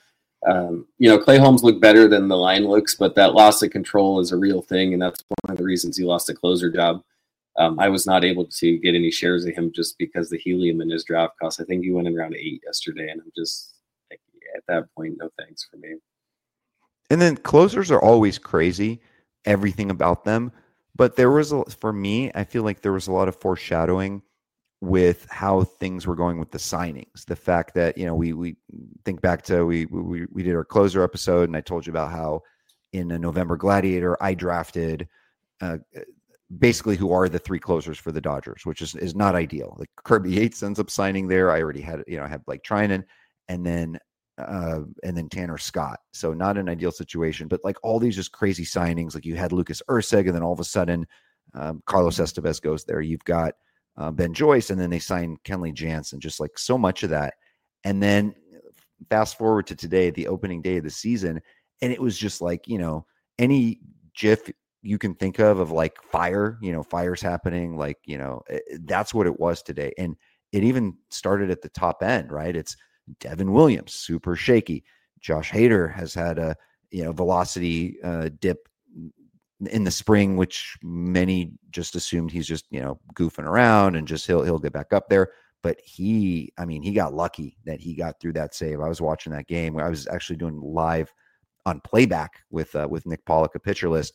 Clay Holmes looked better than the line looks, but that loss of control is a real thing, and that's one of the reasons he lost a closer job. I was not able to get any shares of him just because the helium in his draft cost. I think he went in around 8 yesterday, and I'm just like, at that point, no thanks for me. And then closers are always crazy, everything about them. But for me, I feel like there was a lot of foreshadowing with how things were going with the signings. The fact that, we think back to, we did our closer episode, and I told you about how in a November Gladiator, I drafted basically who are the 3 closers for the Dodgers, which is not ideal. Like Kirby Yates ends up signing there. I already had, I had Blake Trinan, and then Tanner Scott. So not an ideal situation, but like all these just crazy signings. Like you had Lucas Erceg, and then all of a sudden Carlos Estevez goes there. You've got Ben Joyce, and then they signed Kenley Jansen, just like so much of that. And then fast forward to today, the opening day of the season, and it was just like, any GIF you can think of like fire, fire's happening. Like, that's what it was today. And it even started at the top end, right? It's Devin Williams, super shaky. Josh Hader has had a, velocity dip in the spring, which many just assumed he's just, goofing around and just he'll get back up there. But he got lucky that he got through that save. I was watching that game where I was actually doing live on playback with Nick Pollock, a pitcher list.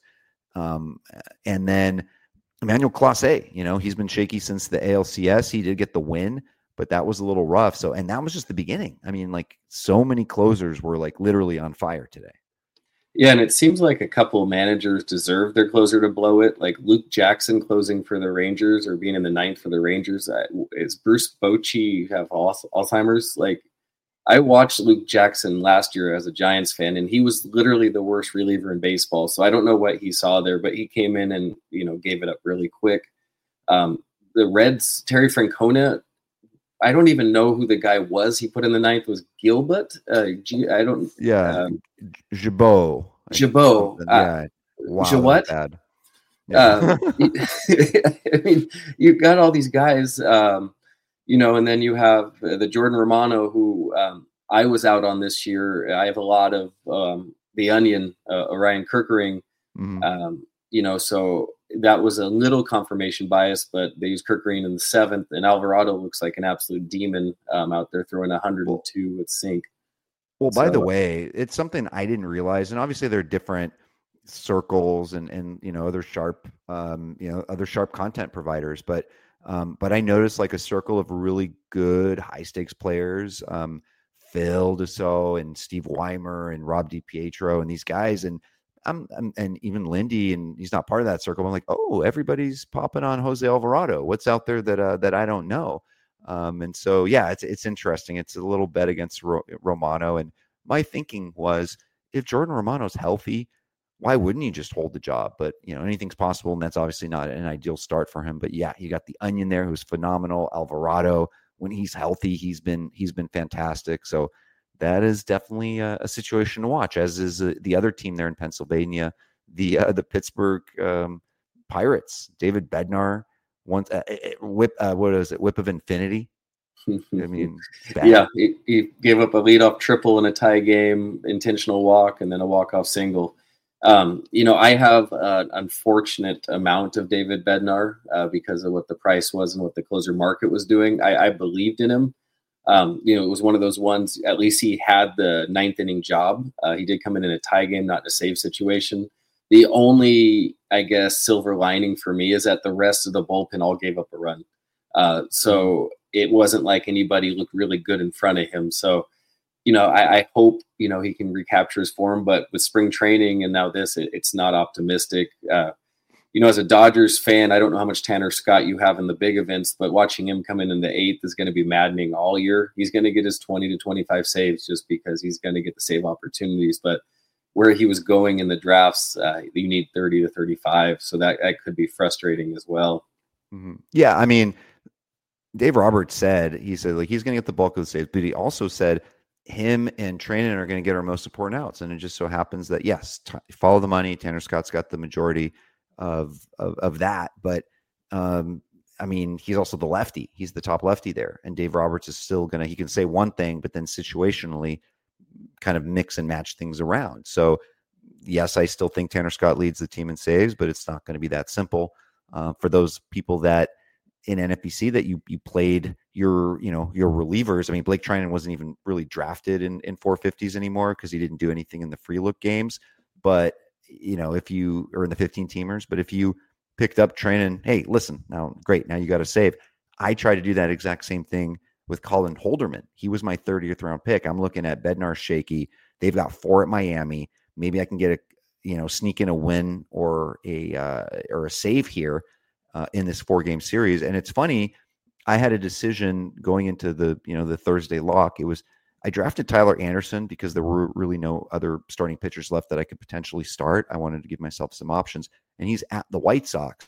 And then Emmanuel Clase, he's been shaky since the ALCS. He did get the win, but that was a little rough. So, and that was just the beginning. I mean, like so many closers were like literally on fire today. Yeah, and it seems like a couple of managers deserve their closer to blow it. Like Luke Jackson closing for the Rangers or being in the 9th for the Rangers. Is Bruce Bochy have Alzheimer's? Like, I watched Luke Jackson last year as a Giants fan, and he was literally the worst reliever in baseball. So I don't know what he saw there, but he came in and, gave it up really quick. The Reds, Terry Francona, I don't even know who the guy was he put in the 9th. Was Gilbert? Gibaut. Yeah. Wow. What? Bad. Yeah. I mean, you've got all these guys, and then you have the Jordan Romano, who I was out on this year. I have a lot of the Onion, Orion Kirkering, so that was a little confirmation bias, but they used Kirkering in the 7th, and Alvarado looks like an absolute demon out there throwing 102 with sink. Well, by the way, it's something I didn't realize, and obviously there are different circles and other sharp content providers, but I noticed like a circle of really good high stakes players, Phil Dussault and Steve Weimer and Rob DiPietro and these guys, and and even Lindy, and he's not part of that circle. I'm like, oh, everybody's popping on Jose Alvarado. What's out there that I don't know? And so, yeah, it's interesting. It's a little bet against Romano. And my thinking was, if Jordan Romano's healthy, why wouldn't he just hold the job? But, anything's possible, and that's obviously not an ideal start for him. But yeah, you got the Onion there, who's phenomenal. Alvarado, when he's healthy, he's been fantastic. So that is definitely a situation to watch, as is the other team there in Pennsylvania, the Pittsburgh Pirates. David Bednar, once whip of infinity. I mean, bad. Yeah, he gave up a leadoff triple in a tie game, intentional walk, and then a walk-off single. I have an unfortunate amount of David Bednar because of what the price was and what the closer market was doing. I believed in him. It was one of those ones, at least he had the 9th inning job. He did come in a tie game, not in a save situation. The only, I guess, silver lining for me is that the rest of the bullpen all gave up a run. So it wasn't like anybody looked really good in front of him. So, I hope, he can recapture his form, but with spring training and now this, it's not optimistic. As a Dodgers fan, I don't know how much Tanner Scott you have in the big events, but watching him come in the 8th is going to be maddening all year. He's going to get his 20 to 25 saves just because he's going to get the save opportunities. But where he was going in the drafts, you need 30 to 35. So that could be frustrating as well. Mm-hmm. Yeah, I mean, Dave Roberts said he's going to get the bulk of the saves, but he also said him and Treinen are going to get our most important outs. And it just so happens that, yes, follow the money. Tanner Scott's got the majority of that. But, he's also the lefty. He's the top lefty there. And Dave Roberts is still he can say one thing, but then situationally, kind of mix and match things around. So yes, I still think Tanner Scott leads the team in saves, but it's not going to be that simple. For those people that in NFBC that you played your relievers. I mean, Blake Trinan wasn't even really drafted in 450s anymore because he didn't do anything in the free look games. But if you are in the 15 teamers, but if you picked up Trinan, hey, listen, now great, now you got to save. I try to do that exact same thing with Colin Holderman. He was my 30th round pick. I'm looking at Bednar Shaky. They've got 4 at Miami. Maybe I can get sneak in a win or a save here in this 4-game series. And it's funny, I had a decision going into the Thursday lock. I drafted Tyler Anderson because there were really no other starting pitchers left that I could potentially start. I wanted to give myself some options, and he's at the White Sox.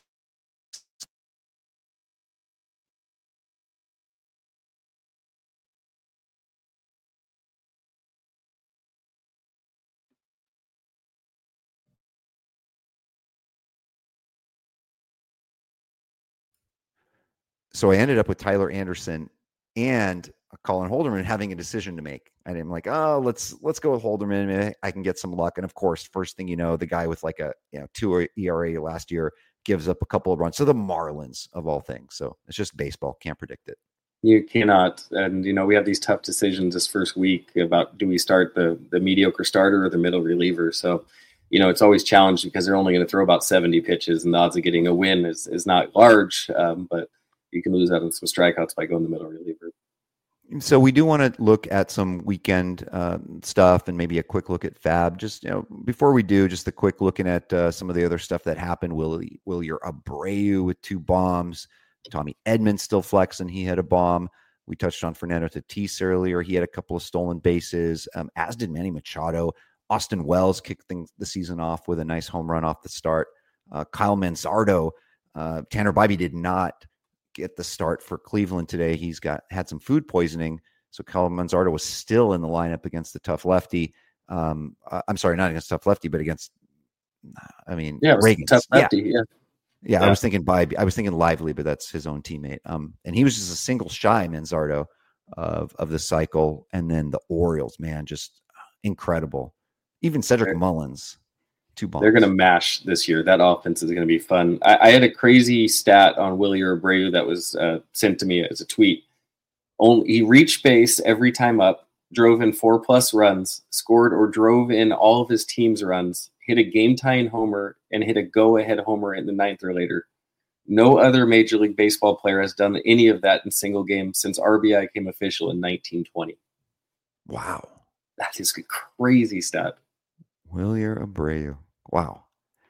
So I ended up with Tyler Anderson and Colin Holderman having a decision to make. And I'm like, oh, let's go with Holderman. Maybe I can get some luck. And of course, first thing you know, the guy with like a 2 ERA last year gives up a couple of runs to the Marlins of all things. So it's just baseball. Can't predict it. You cannot. And, we have these tough decisions this first week about do we start the mediocre starter or the middle reliever. So, it's always challenged because they're only going to throw about 70 pitches, and the odds of getting a win is not large. But you can lose out on some strikeouts by going the middle reliever. So we do want to look at some weekend stuff and maybe a quick look at Fab. Just before we do, just a quick looking at some of the other stuff that happened. Wilyer Abreu with 2 bombs. Tommy Edman still flexing. He had a bomb. We touched on Fernando Tatis earlier. He had a couple of stolen bases, as did Manny Machado. Austin Wells kicked the season off with a nice home run off the start. Kyle Manzardo. Tanner Bybee did not get the start for Cleveland today. He's had some food poisoning. So Kyle Manzardo was still in the lineup against the tough lefty. I'm sorry, not against tough lefty, but against, Reagan. Tough lefty. Yeah. I was thinking Lively, but that's his own teammate. And he was just a single shy Manzardo of the cycle. And then the Orioles, man, just incredible. Even Cedric Mullins. 2 bombs. They're going to mash this year. That offense is going to be fun. I had a crazy stat on Wilyer Abreu that was sent to me as a tweet. He reached base every time up, drove in 4+ runs, scored or drove in all of his team's runs, hit a game-tying homer, and hit a go-ahead homer in the 9th or later. No other Major League Baseball player has done any of that in single game since RBI came official in 1920. Wow. That is a crazy stat. Wilyer Abreu. Wow.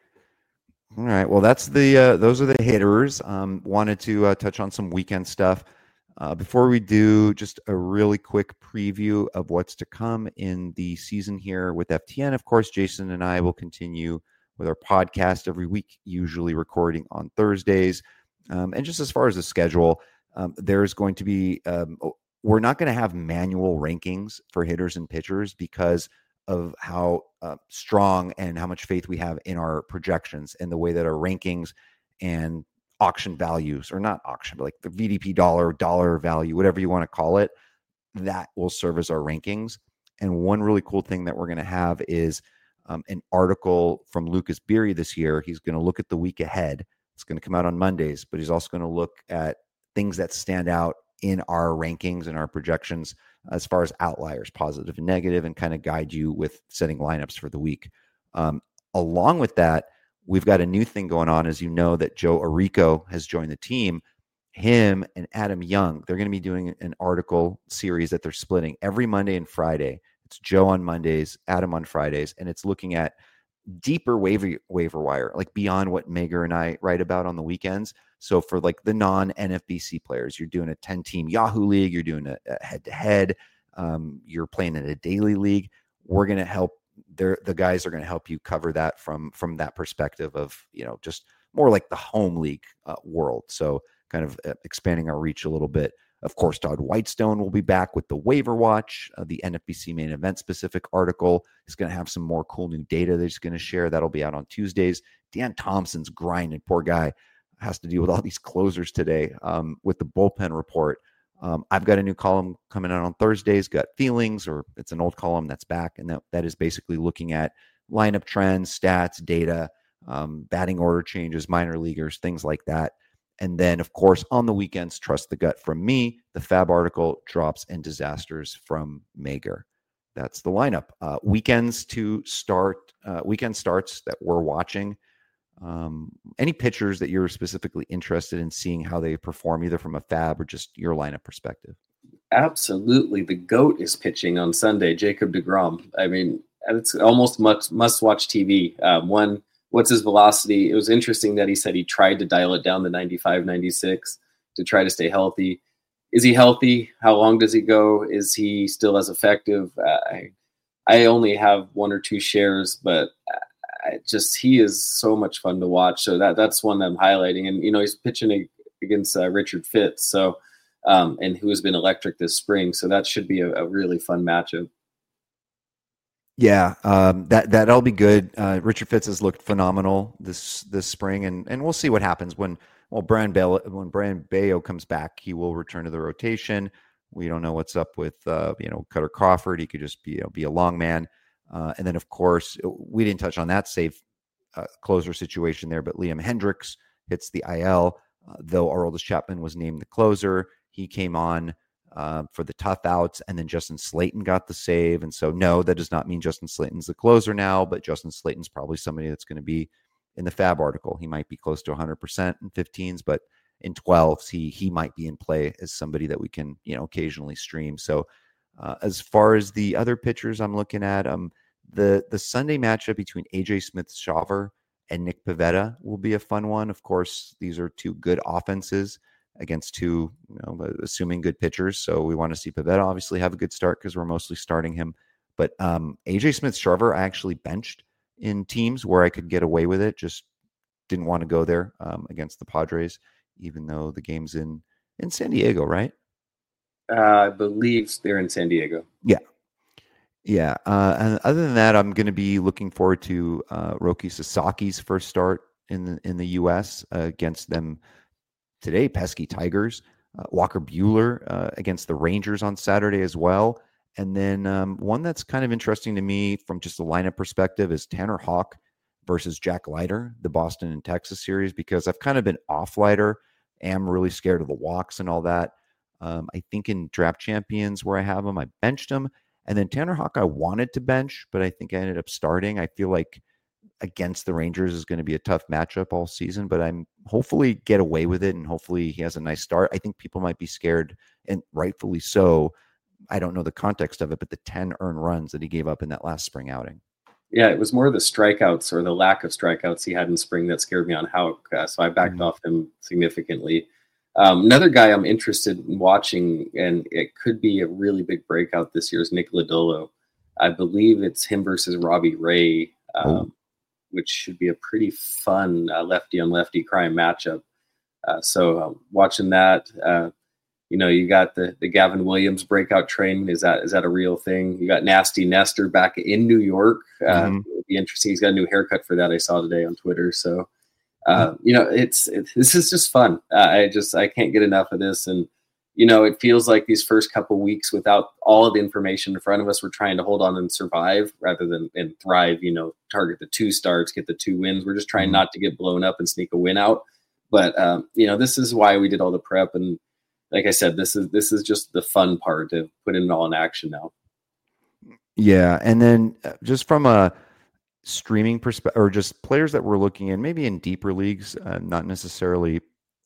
All right. Well, that's those are the hitters. Wanted to touch on some weekend stuff. Before we do, just a really quick preview of what's to come in the season here with FTN. Of course, Jason and I will continue with our podcast every week, usually recording on Thursdays. And just as far as the schedule, there's going to be we're not going to have manual rankings for hitters and pitchers because of how strong and how much faith we have in our projections and the way that our rankings and auction values, or not auction, but like the VDP dollar value, whatever you want to call it, that will serve as our rankings. And one really cool thing that we're going to have is an article from Lucas Beery this year. He's going to look at the week ahead. It's going to come out on Mondays, but he's also going to look at things that stand out in our rankings and our projections as far as outliers, positive and negative, and kind of guide you with setting lineups for the week. Along with that, we've got a new thing going on. As you know, that Joe Arico has joined the team. Him and Adam Young, they're going to be doing an article series that they're splitting every Monday and Friday. It's Joe on Mondays, Adam on Fridays, and it's looking at deeper waiver wire, like beyond what Mager and I write about on the weekends. So for like the non-NFBC players, you're doing a 10-team Yahoo league, you're doing a head-to-head, you're playing in a daily league. We're going to help. The guys are going to help you cover that from that perspective of, just more like the home league world. So kind of expanding our reach a little bit. Of course, Todd Whitestone will be back with the Waiver Watch, the NFBC main event specific article. He's going to have some more cool new data that he's going to share. That'll be out on Tuesdays. Dan Thompson's grinding. Poor guy has to deal with all these closers today with the bullpen report. I've got a new column coming out on Thursdays, Gut Feelings, or it's an old column that's back. And that is basically looking at lineup trends, stats, data, batting order changes, minor leaguers, things like that. And then, of course, on the weekends, Trust the Gut from me, the Fab article, drops, and Disasters from Mager. That's the lineup. Weekend starts that we're watching. Any pitchers that you're specifically interested in seeing how they perform, either from a Fab or just your lineup perspective? Absolutely. The GOAT is pitching on Sunday, Jacob deGrom. I mean, it's almost must-watch TV. What's his velocity? It was interesting that he said he tried to dial it down to 95, 96 to try to stay healthy. Is he healthy? How long does he go? Is he still as effective? I only have 1 or 2 shares, but he is so much fun to watch. So that's one that I'm highlighting. And, he's pitching against Richard Fitz, so and who has been electric this spring. So that should be a really fun matchup. Yeah, that'll be good. Richard Fitz has looked phenomenal this spring, and we'll see what happens when Brian Bello comes back. He will return to the rotation. We don't know what's up with Cutter Crawford. He could just be a long man, and then of course we didn't touch on that safe closer situation there, but Liam Hendriks hits the IL. Though Aroldis Chapman was named the closer, he came on for the tough outs, and then Justin Slayton got the save. And so, no, that does not mean Justin Slayton's the closer now, but Justin Slayton's probably somebody that's going to be in the Fab article. He might be close to 100% in 15s, but in 12s, he might be in play as somebody that we can, occasionally stream. So as far as the other pitchers I'm looking at, the Sunday matchup between AJ Smith-Shawver and Nick Pivetta will be a fun one. Of course, these are 2 good offenses against 2, assuming good pitchers. So we want to see Pivetta obviously have a good start because we're mostly starting him. But AJ Smith-Shawver I actually benched in teams where I could get away with it. Just didn't want to go there against the Padres, even though the game's in San Diego, right? I believe they're in San Diego. Yeah. Yeah. And other than that, I'm going to be looking forward to Roki Sasaki's first start in the U.S. Against them today, pesky Tigers. Walker Buehler against the Rangers on Saturday as well. And then one that's kind of interesting to me from just a lineup perspective is Tanner Houck versus Jack Leiter, the Boston and Texas series, because I've kind of been off Leiter. Am really scared of the walks and all that. I think in Draft Champions where I have him, I benched him. And then Tanner Houck I wanted to bench, but I think I ended up starting. I feel like against the Rangers is going to be a tough matchup all season, but I'm hopefully get away with it, and hopefully he has a nice start. I think people might be scared, and rightfully so. I don't know the context of it, but the 10 earned runs that he gave up in that last spring outing. Yeah, it was more the strikeouts or the lack of strikeouts he had in spring that scared me on Houck. So I backed off him significantly. Another guy I'm interested in watching, and it could be a really big breakout this year, is Nick Lodolo. I believe it's him versus Robbie Ray, which should be a pretty fun lefty on lefty crime matchup. So watching that, you got the Gavin Williams breakout train. Is that a real thing? You got Nasty Nestor back in New York. It'll be interesting. He's got a new haircut for that. I saw today on Twitter. So. This is just fun. I can't get enough of this. And, it feels like these first couple weeks without all of the information in front of us, we're trying to hold on and survive rather than and thrive, target the 2 starts, get the 2 wins. We're just trying not to get blown up and sneak a win out. But, this is why we did all the prep. And like I said, this is just the fun part of putting it all in action now. Yeah. And then just from a streaming perspective, or just players that we're looking in, maybe in deeper leagues, not necessarily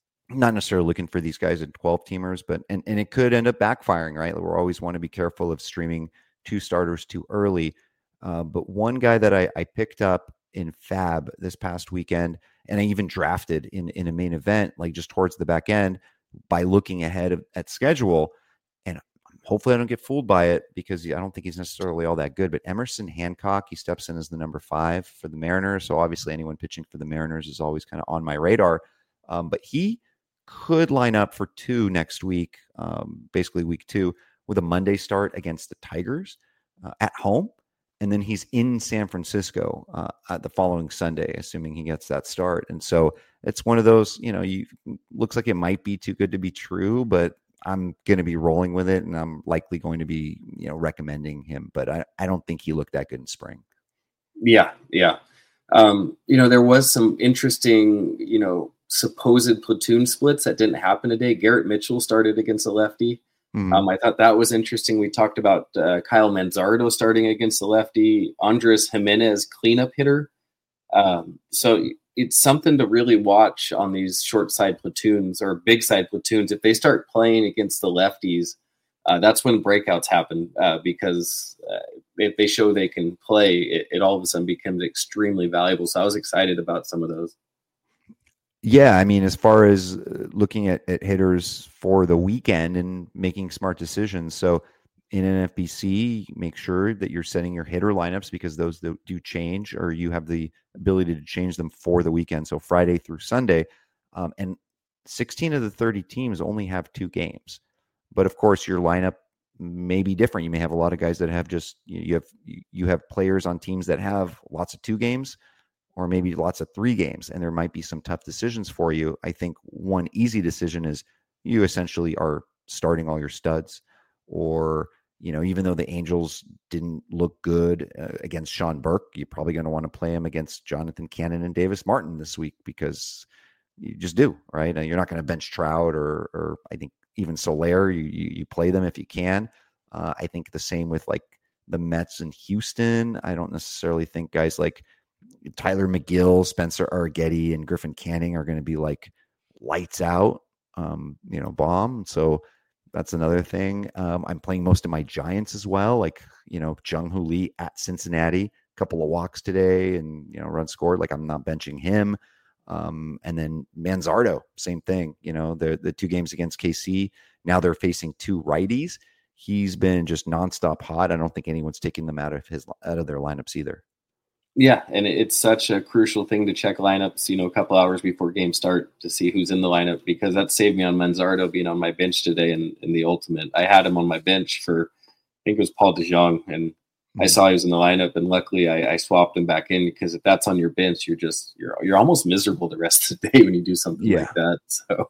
looking for these guys in 12 teamers, but and it could end up backfiring, right? We always want to be careful of streaming 2 starters too early. But one guy that I picked up in Fab this past weekend, and I even drafted in a main event, like just towards the back end by looking ahead at schedule. And hopefully I don't get fooled by it because I don't think he's necessarily all that good. But Emerson Hancock, he steps in as the number 5 for the Mariners. So obviously anyone pitching for the Mariners is always kind of on my radar. But he could line up for 2 next week, basically week 2, with a Monday start against the Tigers at home. And then he's in San Francisco the following Sunday, assuming he gets that start. And so it's one of those, looks like it might be too good to be true, but I'm going to be rolling with it, and I'm likely going to be, recommending him. But I don't think he looked that good in spring. Yeah, yeah. There was some interesting, supposed platoon splits that didn't happen today. Garrett Mitchell started against a lefty. I thought that was interesting. We talked about Kyle Manzardo starting against the lefty, Andres Jimenez cleanup hitter. So it's something to really watch on these short side platoons or big side platoons. If they start playing against the lefties, that's when breakouts happen because if they show they can play, it all of a sudden becomes extremely valuable. So I was excited about some of those. Yeah, I mean, as far as looking at hitters for the weekend and making smart decisions. So in NFBC, make sure that you're setting your hitter lineups because those do change, or you have the ability to change them for the weekend. So Friday through Sunday, and 16 of the 30 teams only have 2 games. But of course, your lineup may be different. You may have a lot of guys that have just you have players on teams that have lots of 2 games, or maybe lots of 3 games, and there might be some tough decisions for you. I think one easy decision is you essentially are starting all your studs, or even though the Angels didn't look good against Sean Burke, you're probably going to want to play him against Jonathan Cannon and Davis Martin this week because you just do, right? You're not going to bench Trout or I think even Soler. You play them if you can. I think the same with like the Mets and Houston. I don't necessarily think guys like Tyler McGill, Spencer Arrighetti, and Griffin Canning are going to be like lights out, bomb. So that's another thing. I'm playing most of my Giants as well, like, Jung Hoo Lee at Cincinnati, a couple of walks today and, run scored. Like, I'm not benching him. And then Manzardo, same thing. The 2 games against KC, now they're facing 2 righties. He's been just nonstop hot. I don't think anyone's taking them out of their lineups either. Yeah, and it's such a crucial thing to check lineups, a couple hours before games start to see who's in the lineup, because that saved me on Manzardo being on my bench today in the Ultimate. I had him on my bench for, I think it was Paul DeJong, and I saw he was in the lineup, and luckily I swapped him back in, because if that's on your bench, you're almost miserable the rest of the day when you do something like that. So,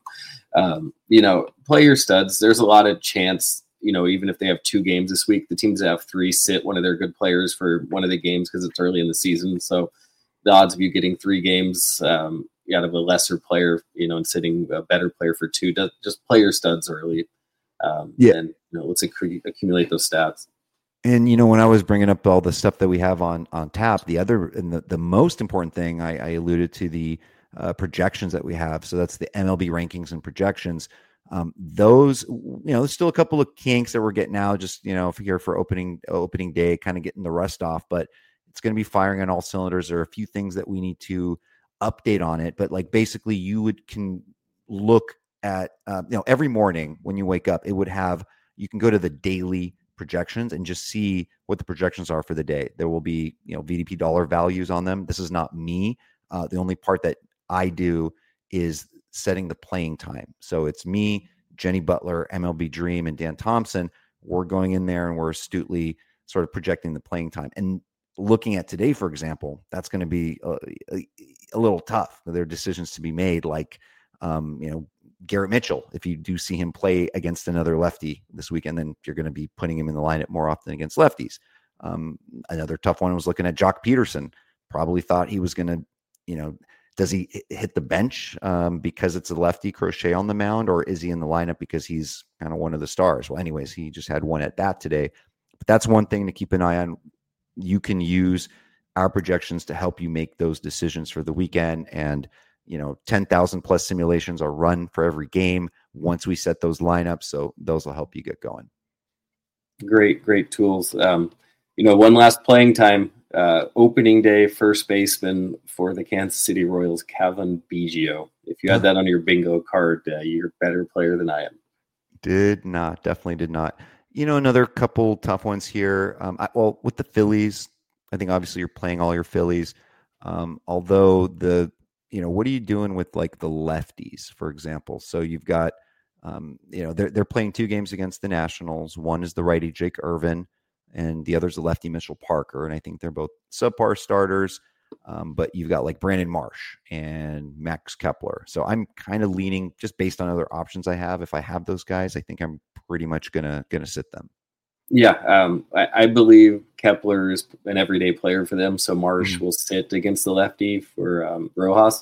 play your studs. There's a lot of chance. Even if they have 2 games this week, the teams that have 3 sit one of their good players for one of the games because it's early in the season. So the odds of you getting 3 games out of a lesser player, and sitting a better player for 2, just play your studs early. And let's accumulate those stats. And, when I was bringing up all the stuff that we have on tap, the most important thing I alluded to the projections that we have. So that's the MLB rankings and projections. Those, there's still a couple of kinks that we're getting out, just, here for opening day, kind of getting the rust off, but it's going to be firing on all cylinders. There are a few things that we need to update on it, but like basically can look at, every morning when you wake up, you can go to the daily projections and just see what the projections are for the day. There will be, VDP dollar values on them. This is not me. The only part that I do is setting the playing time. So it's me, Jenny Butler, MLB Dream, and Dan Thompson. We're going in there and we're astutely sort of projecting the playing time. And looking at today, for example, that's going to be a little tough. There are decisions to be made, like, Garrett Mitchell. If you do see him play against another lefty this weekend, then you're going to be putting him in the lineup more often against lefties. Another tough one was looking at Jock Peterson. Probably thought he was going to, does he hit the bench because it's a lefty Crochet on the mound, or is he in the lineup because he's kind of one of the stars? Well, anyways, he just had one at bat today. But that's one thing to keep an eye on. You can use our projections to help you make those decisions for the weekend. And, 10,000 plus simulations are run for every game once we set those lineups. So those will help you get going. Great tools. One last playing time. Opening day first baseman for the Kansas City Royals, Kevin Biggio. If you had that on your bingo card, you're a better player than I am. Definitely did not. Another couple tough ones here. With the Phillies, I think obviously you're playing all your Phillies. Although what are you doing with like the lefties, for example? So you've got, they're playing 2 games against the Nationals. One is the righty Jake Irvin, and the other is the lefty Mitchell Parker. And I think they're both subpar starters. But you've got like Brandon Marsh and Max Kepler. So I'm kind of leaning just based on other options I have. If I have those guys, I think I'm pretty much gonna sit them. Yeah, I believe Kepler is an everyday player for them. So Marsh will sit against the lefty for Rojas.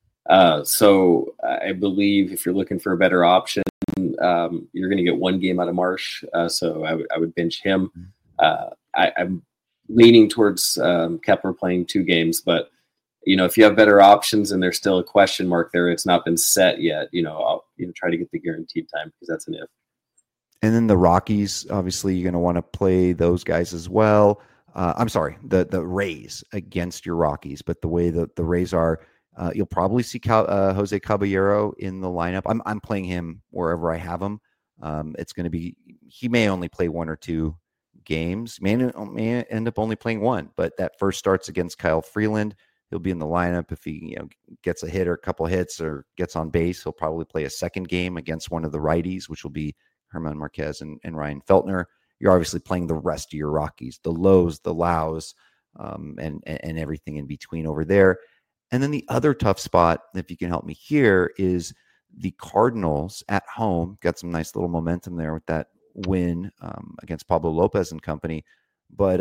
So I believe if you're looking for a better option, you're going to get one game out of Marsh. So I would bench him. I'm leaning towards Kepler playing 2 games, but if you have better options and there's still a question mark there, it's not been set yet. I'll try to get the guaranteed time because that's an if. And then the Rockies, obviously, you're going to want to play those guys as well. I'm sorry, the Rays against your Rockies, but the way that the Rays are, you'll probably see Jose Caballero in the lineup. I'm playing him wherever I have him. It's going to be, he may only play 1 or 2 games, may end up only playing 1, but that first starts against Kyle Freeland. He'll be in the lineup. If he gets a hit or a couple hits or gets on base, he'll probably play a second game against one of the righties, which will be Herman Marquez and Ryan Feltner. You're obviously playing the rest of your Rockies, the Lows, the Lows, and everything in between over there. And then the other tough spot, if you can help me here, is the Cardinals at home. Got some nice little momentum there with that win against Pablo Lopez and company. But,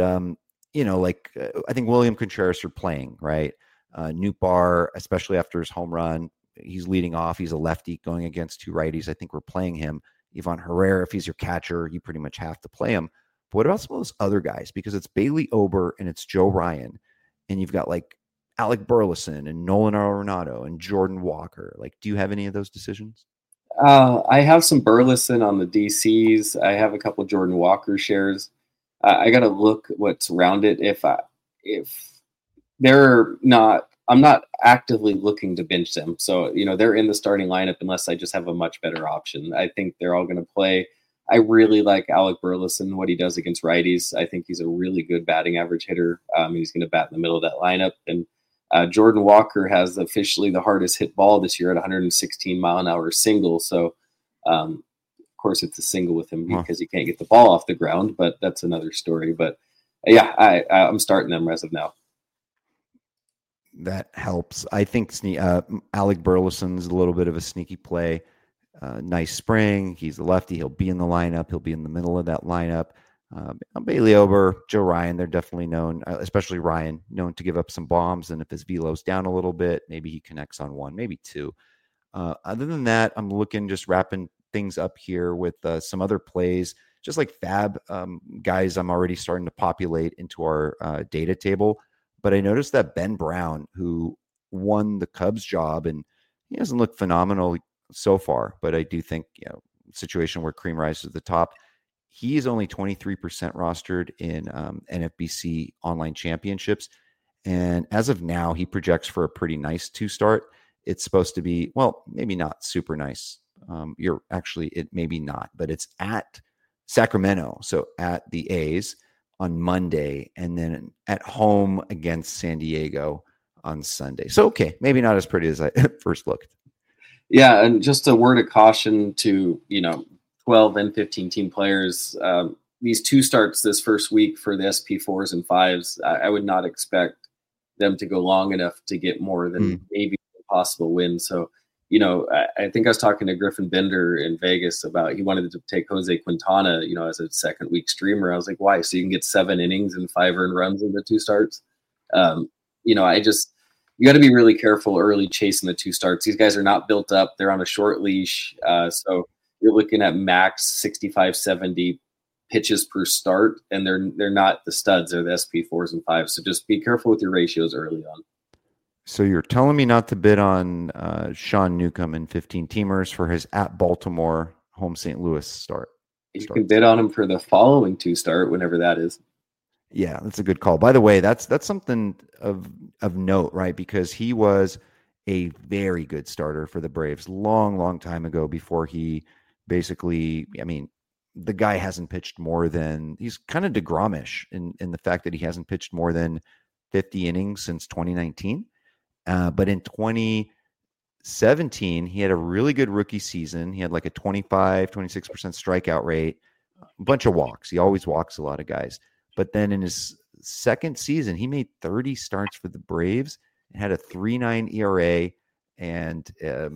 I think William Contreras are playing, right? Nootbaar, especially after his home run, he's leading off. He's a lefty going against 2 righties. I think we're playing him. Ivan Herrera, if he's your catcher, you pretty much have to play him. But what about some of those other guys? Because it's Bailey Ober and it's Joe Ryan. And you've got like Alec Burleson and Nolan Arenado and Jordan Walker. Like, do you have any of those decisions? I have some Burleson on the DCs. I have a couple Jordan Walker shares. I got to look what's around it. If they're not, I'm not actively looking to bench them. So, they're in the starting lineup unless I just have a much better option. I think they're all going to play. I really like Alec Burleson, what he does against righties. I think he's a really good batting average hitter. He's going to bat in the middle of that lineup. And Jordan Walker has officially the hardest hit ball this year at 116 mile an hour single. So, of course, it's a single with him because he can't get the ball off the ground, but that's another story. But yeah, I'm starting them as of now. That helps. I think Alec Burleson's a little bit of a sneaky play. Nice spring. He's a lefty. He'll be in the lineup. He'll be in the middle of that lineup. Bailey Ober, Joe Ryan, they're definitely known, especially Ryan, known to give up some bombs. And if his velo's down a little bit, maybe he connects on 1, maybe 2. Other than that, I'm looking, just wrapping things up here with some other plays, just like fab guys I'm already starting to populate into our data table. But I noticed that Ben Brown, who won the Cubs job, and he hasn't looked phenomenal so far, but I do think, situation where cream rises to the top, he is only 23% rostered in NFBC online championships. And as of now, he projects for a pretty nice 2-start. It's supposed to be, well, maybe not super nice. It maybe not, but it's at Sacramento. So at the A's on Monday, and then at home against San Diego on Sunday. So, okay, maybe not as pretty as I first looked. Yeah, and just a word of caution to, 12 and 15 team players. These 2 starts this first week for the SP4s and 5s, I would not expect them to go long enough to get more than maybe a possible win. So, I think I was talking to Griffin Bender in Vegas about he wanted to take Jose Quintana, as a second week streamer. I was like, why? So you can get 7 innings and 5 earned runs in the 2 starts. You got to be really careful early chasing the 2 starts. These guys are not built up. They're on a short leash. So you're looking at max 65, 70 pitches per start, and they're not the studs. They're the SP4s and 5s. So just be careful with your ratios early on. So you're telling me not to bid on Sean Newcomb in 15 teamers for his at Baltimore home St. Louis start. You can bid on him for the following 2 start, whenever that is. Yeah, that's a good call. By the way, that's something of note, right? Because he was a very good starter for the Braves long time ago before he basically, the guy hasn't pitched more than, he's kind of DeGrom-ish in the fact that he hasn't pitched more than 50 innings since 2019. But in 2017, he had a really good rookie season. He had like a 26% strikeout rate, a bunch of walks. He always walks a lot of guys. But then in his second season, he made 30 starts for the Braves and had a 3.9 ERA. And,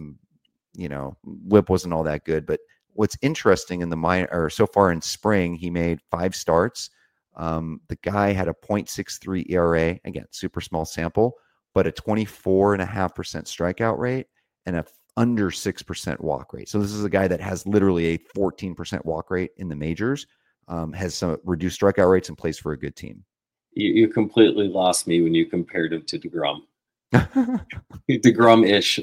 WHIP wasn't all that good. But what's interesting in the minor, or so far in spring, he made 5 starts. The guy had a 0.63 ERA, again, super small sample, but a 24.5% strikeout rate and a under 6% walk rate. So this is a guy that has literally a 14% walk rate in the majors, has some reduced strikeout rates, and plays for a good team. You completely lost me when you compared him to DeGrom. DeGrom-ish.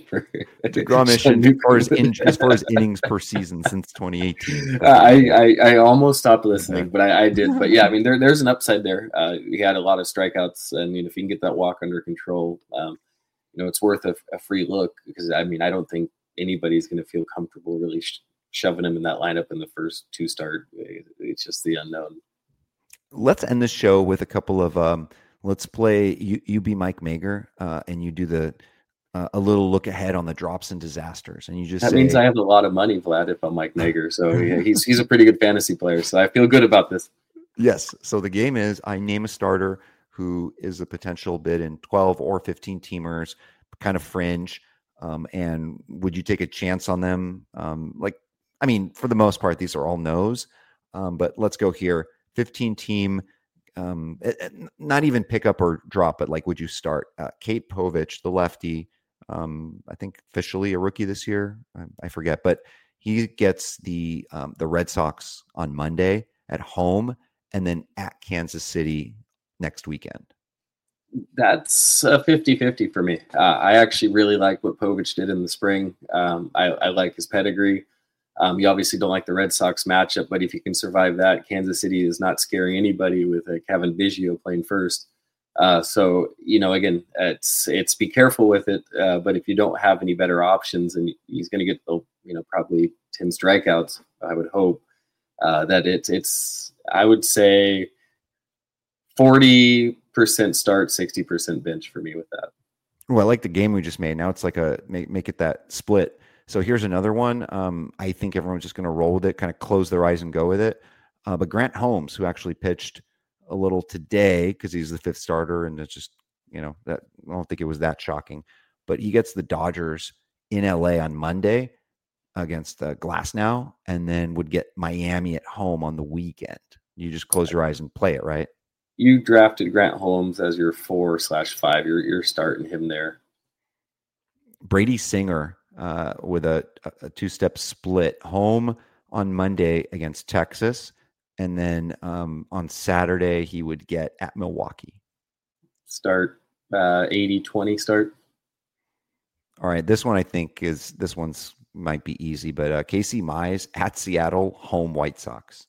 DeGrom-ish as far as innings per season since 2018. I almost stopped listening, but I did. But yeah, I mean, there's an upside there. He had a lot of strikeouts, and if you can get that walk under control, it's worth a free look, because I mean, I don't think anybody's going to feel comfortable really shoving him in that lineup in the first 2 start. It's just the unknown. Let's end the show with a couple of let's play. You be Mike Mager, and you do a little look ahead on the drops and disasters, and you just means I have a lot of money, Vlad, if I'm Mike Mager. So yeah, he's a pretty good fantasy player. So I feel good about this. Yes. So the game is, I name a starter who is a potential bid in 12 or 15 teamers, kind of fringe. And would you take a chance on them? For the most part, these are all no's. But let's go here. 15 team, not even pick up or drop, but would you start? Kate Povich, the lefty, I think officially a rookie this year. I forget, but he gets the Red Sox on Monday at home, and then at Kansas City next weekend. That's a 50-50 for me. I actually really like what Povich did in the spring. I like his pedigree. You obviously don't like the Red Sox matchup, but if you can survive that, Kansas City is not scaring anybody with Kevin Biggio playing first. So, again, it's be careful with it. But if you don't have any better options, and he's going to get, probably 10 strikeouts, I would hope that it's, I would say 40% start, 60% bench for me with that. Well, I like the game we just made. Now it's like make it that split. So here's another one. I think everyone's just going to roll with it, kind of close their eyes and go with it. But Grant Holmes, who actually pitched a little today because he's the 5th starter, and it's just, that I don't think it was that shocking. But he gets the Dodgers in LA on Monday against Glasnow, and then would get Miami at home on the weekend. You just close your eyes and play it, right? You drafted Grant Holmes as your 4/5. You're starting him there. Brady Singer with a 2-step split, home on Monday against Texas, and then on Saturday he would get at Milwaukee. Start 80-20 start. All right, this one's might be easy, but Casey Mize at Seattle, home White Sox.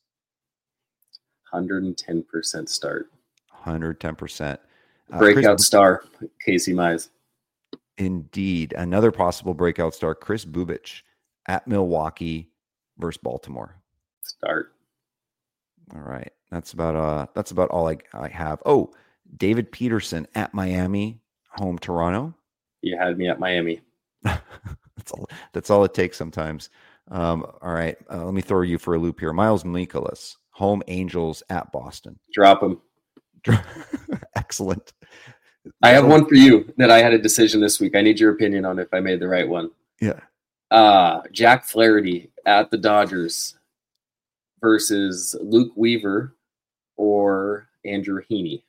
110% start. 110%. Breakout star, Casey Mize. Indeed. Another possible breakout star, Chris Bubich at Milwaukee versus Baltimore. Start. All right. That's about all I have. Oh, David Peterson at Miami, home Toronto. You had me at Miami. That's all it takes sometimes. All right. Let me throw you for a loop here. Miles Mikolas, home Angels at Boston. Drop him. Excellent. I have one for you that I had a decision this week. I need your opinion on if I made the right one. Yeah. Jack Flaherty at the Dodgers versus Luke Weaver or Andrew Heaney.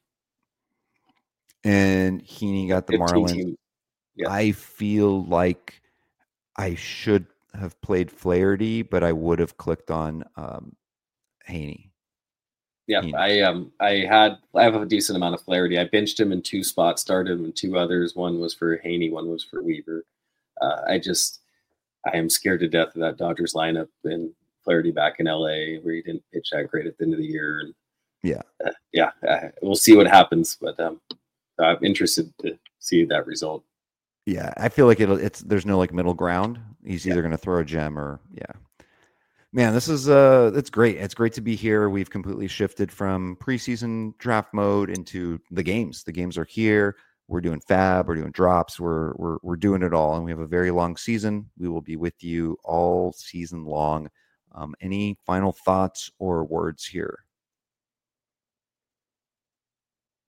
And Heaney got the Marlins. Yeah. I feel like I should have played Flaherty, but I would have clicked on Heaney. Yeah, I have a decent amount of Flaherty. I benched him in 2 spots, started him in 2 others. One was for Heaney, one was for Weaver. I am scared to death of that Dodgers lineup, and Flaherty back in LA where he didn't pitch that great at the end of the year. And we'll see what happens, but I'm interested to see that result. Yeah, I feel like there's no middle ground. He's either going to throw a gem or Man, this is it's great. It's great to be here. We've completely shifted from preseason draft mode into the games. The games are here. We're doing fab. We're doing drops. We're doing it all, and we have a very long season. We will be with you all season long. Any final thoughts or words here?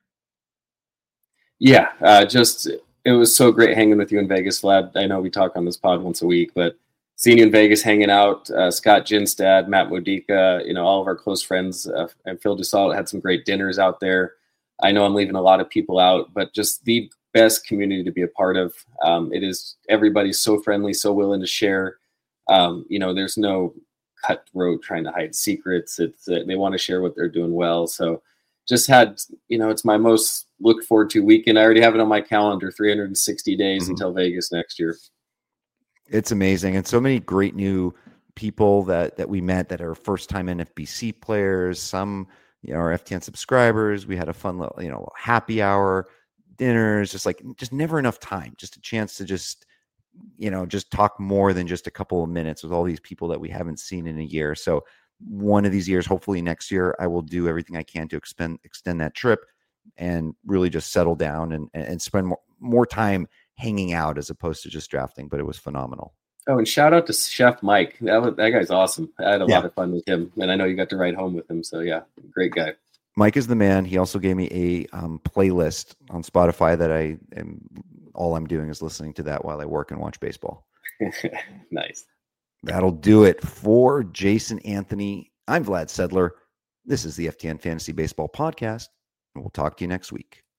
Yeah, it was so great hanging with you in Vegas, Vlad. I know we talk on this pod once a week, but seeing you in Vegas hanging out, Scott Ginstad, Matt Modica, all of our close friends, and Phil Dussault had some great dinners out there. I know I'm leaving a lot of people out, but just the best community to be a part of. It is, everybody's so friendly, so willing to share. There's no cutthroat trying to hide secrets. It's they want to share what they're doing well. So just had, it's my most looked forward to weekend. I already have it on my calendar, 360 days until Vegas next year. It's amazing. And so many great new people that we met that are first time NFBC players, some, are FTN subscribers. We had a fun little, happy hour dinners, just never enough time, just a chance to just talk more than just a couple of minutes with all these people that we haven't seen in a year. So one of these years, hopefully next year, I will do everything I can to extend that trip and really just settle down and spend more time hanging out as opposed to just drafting. But it was phenomenal. Oh, and shout out to Chef Mike. That guy's awesome. I had a lot of fun with him, and I know you got to ride home with him. So yeah, great guy. Mike is the man. He also gave me a playlist on Spotify that all I'm doing is listening to that while I work and watch baseball. Nice. That'll do it for Jason Anthony. I'm Vlad Sedler. This is the FTN Fantasy Baseball Podcast, and we'll talk to you next week.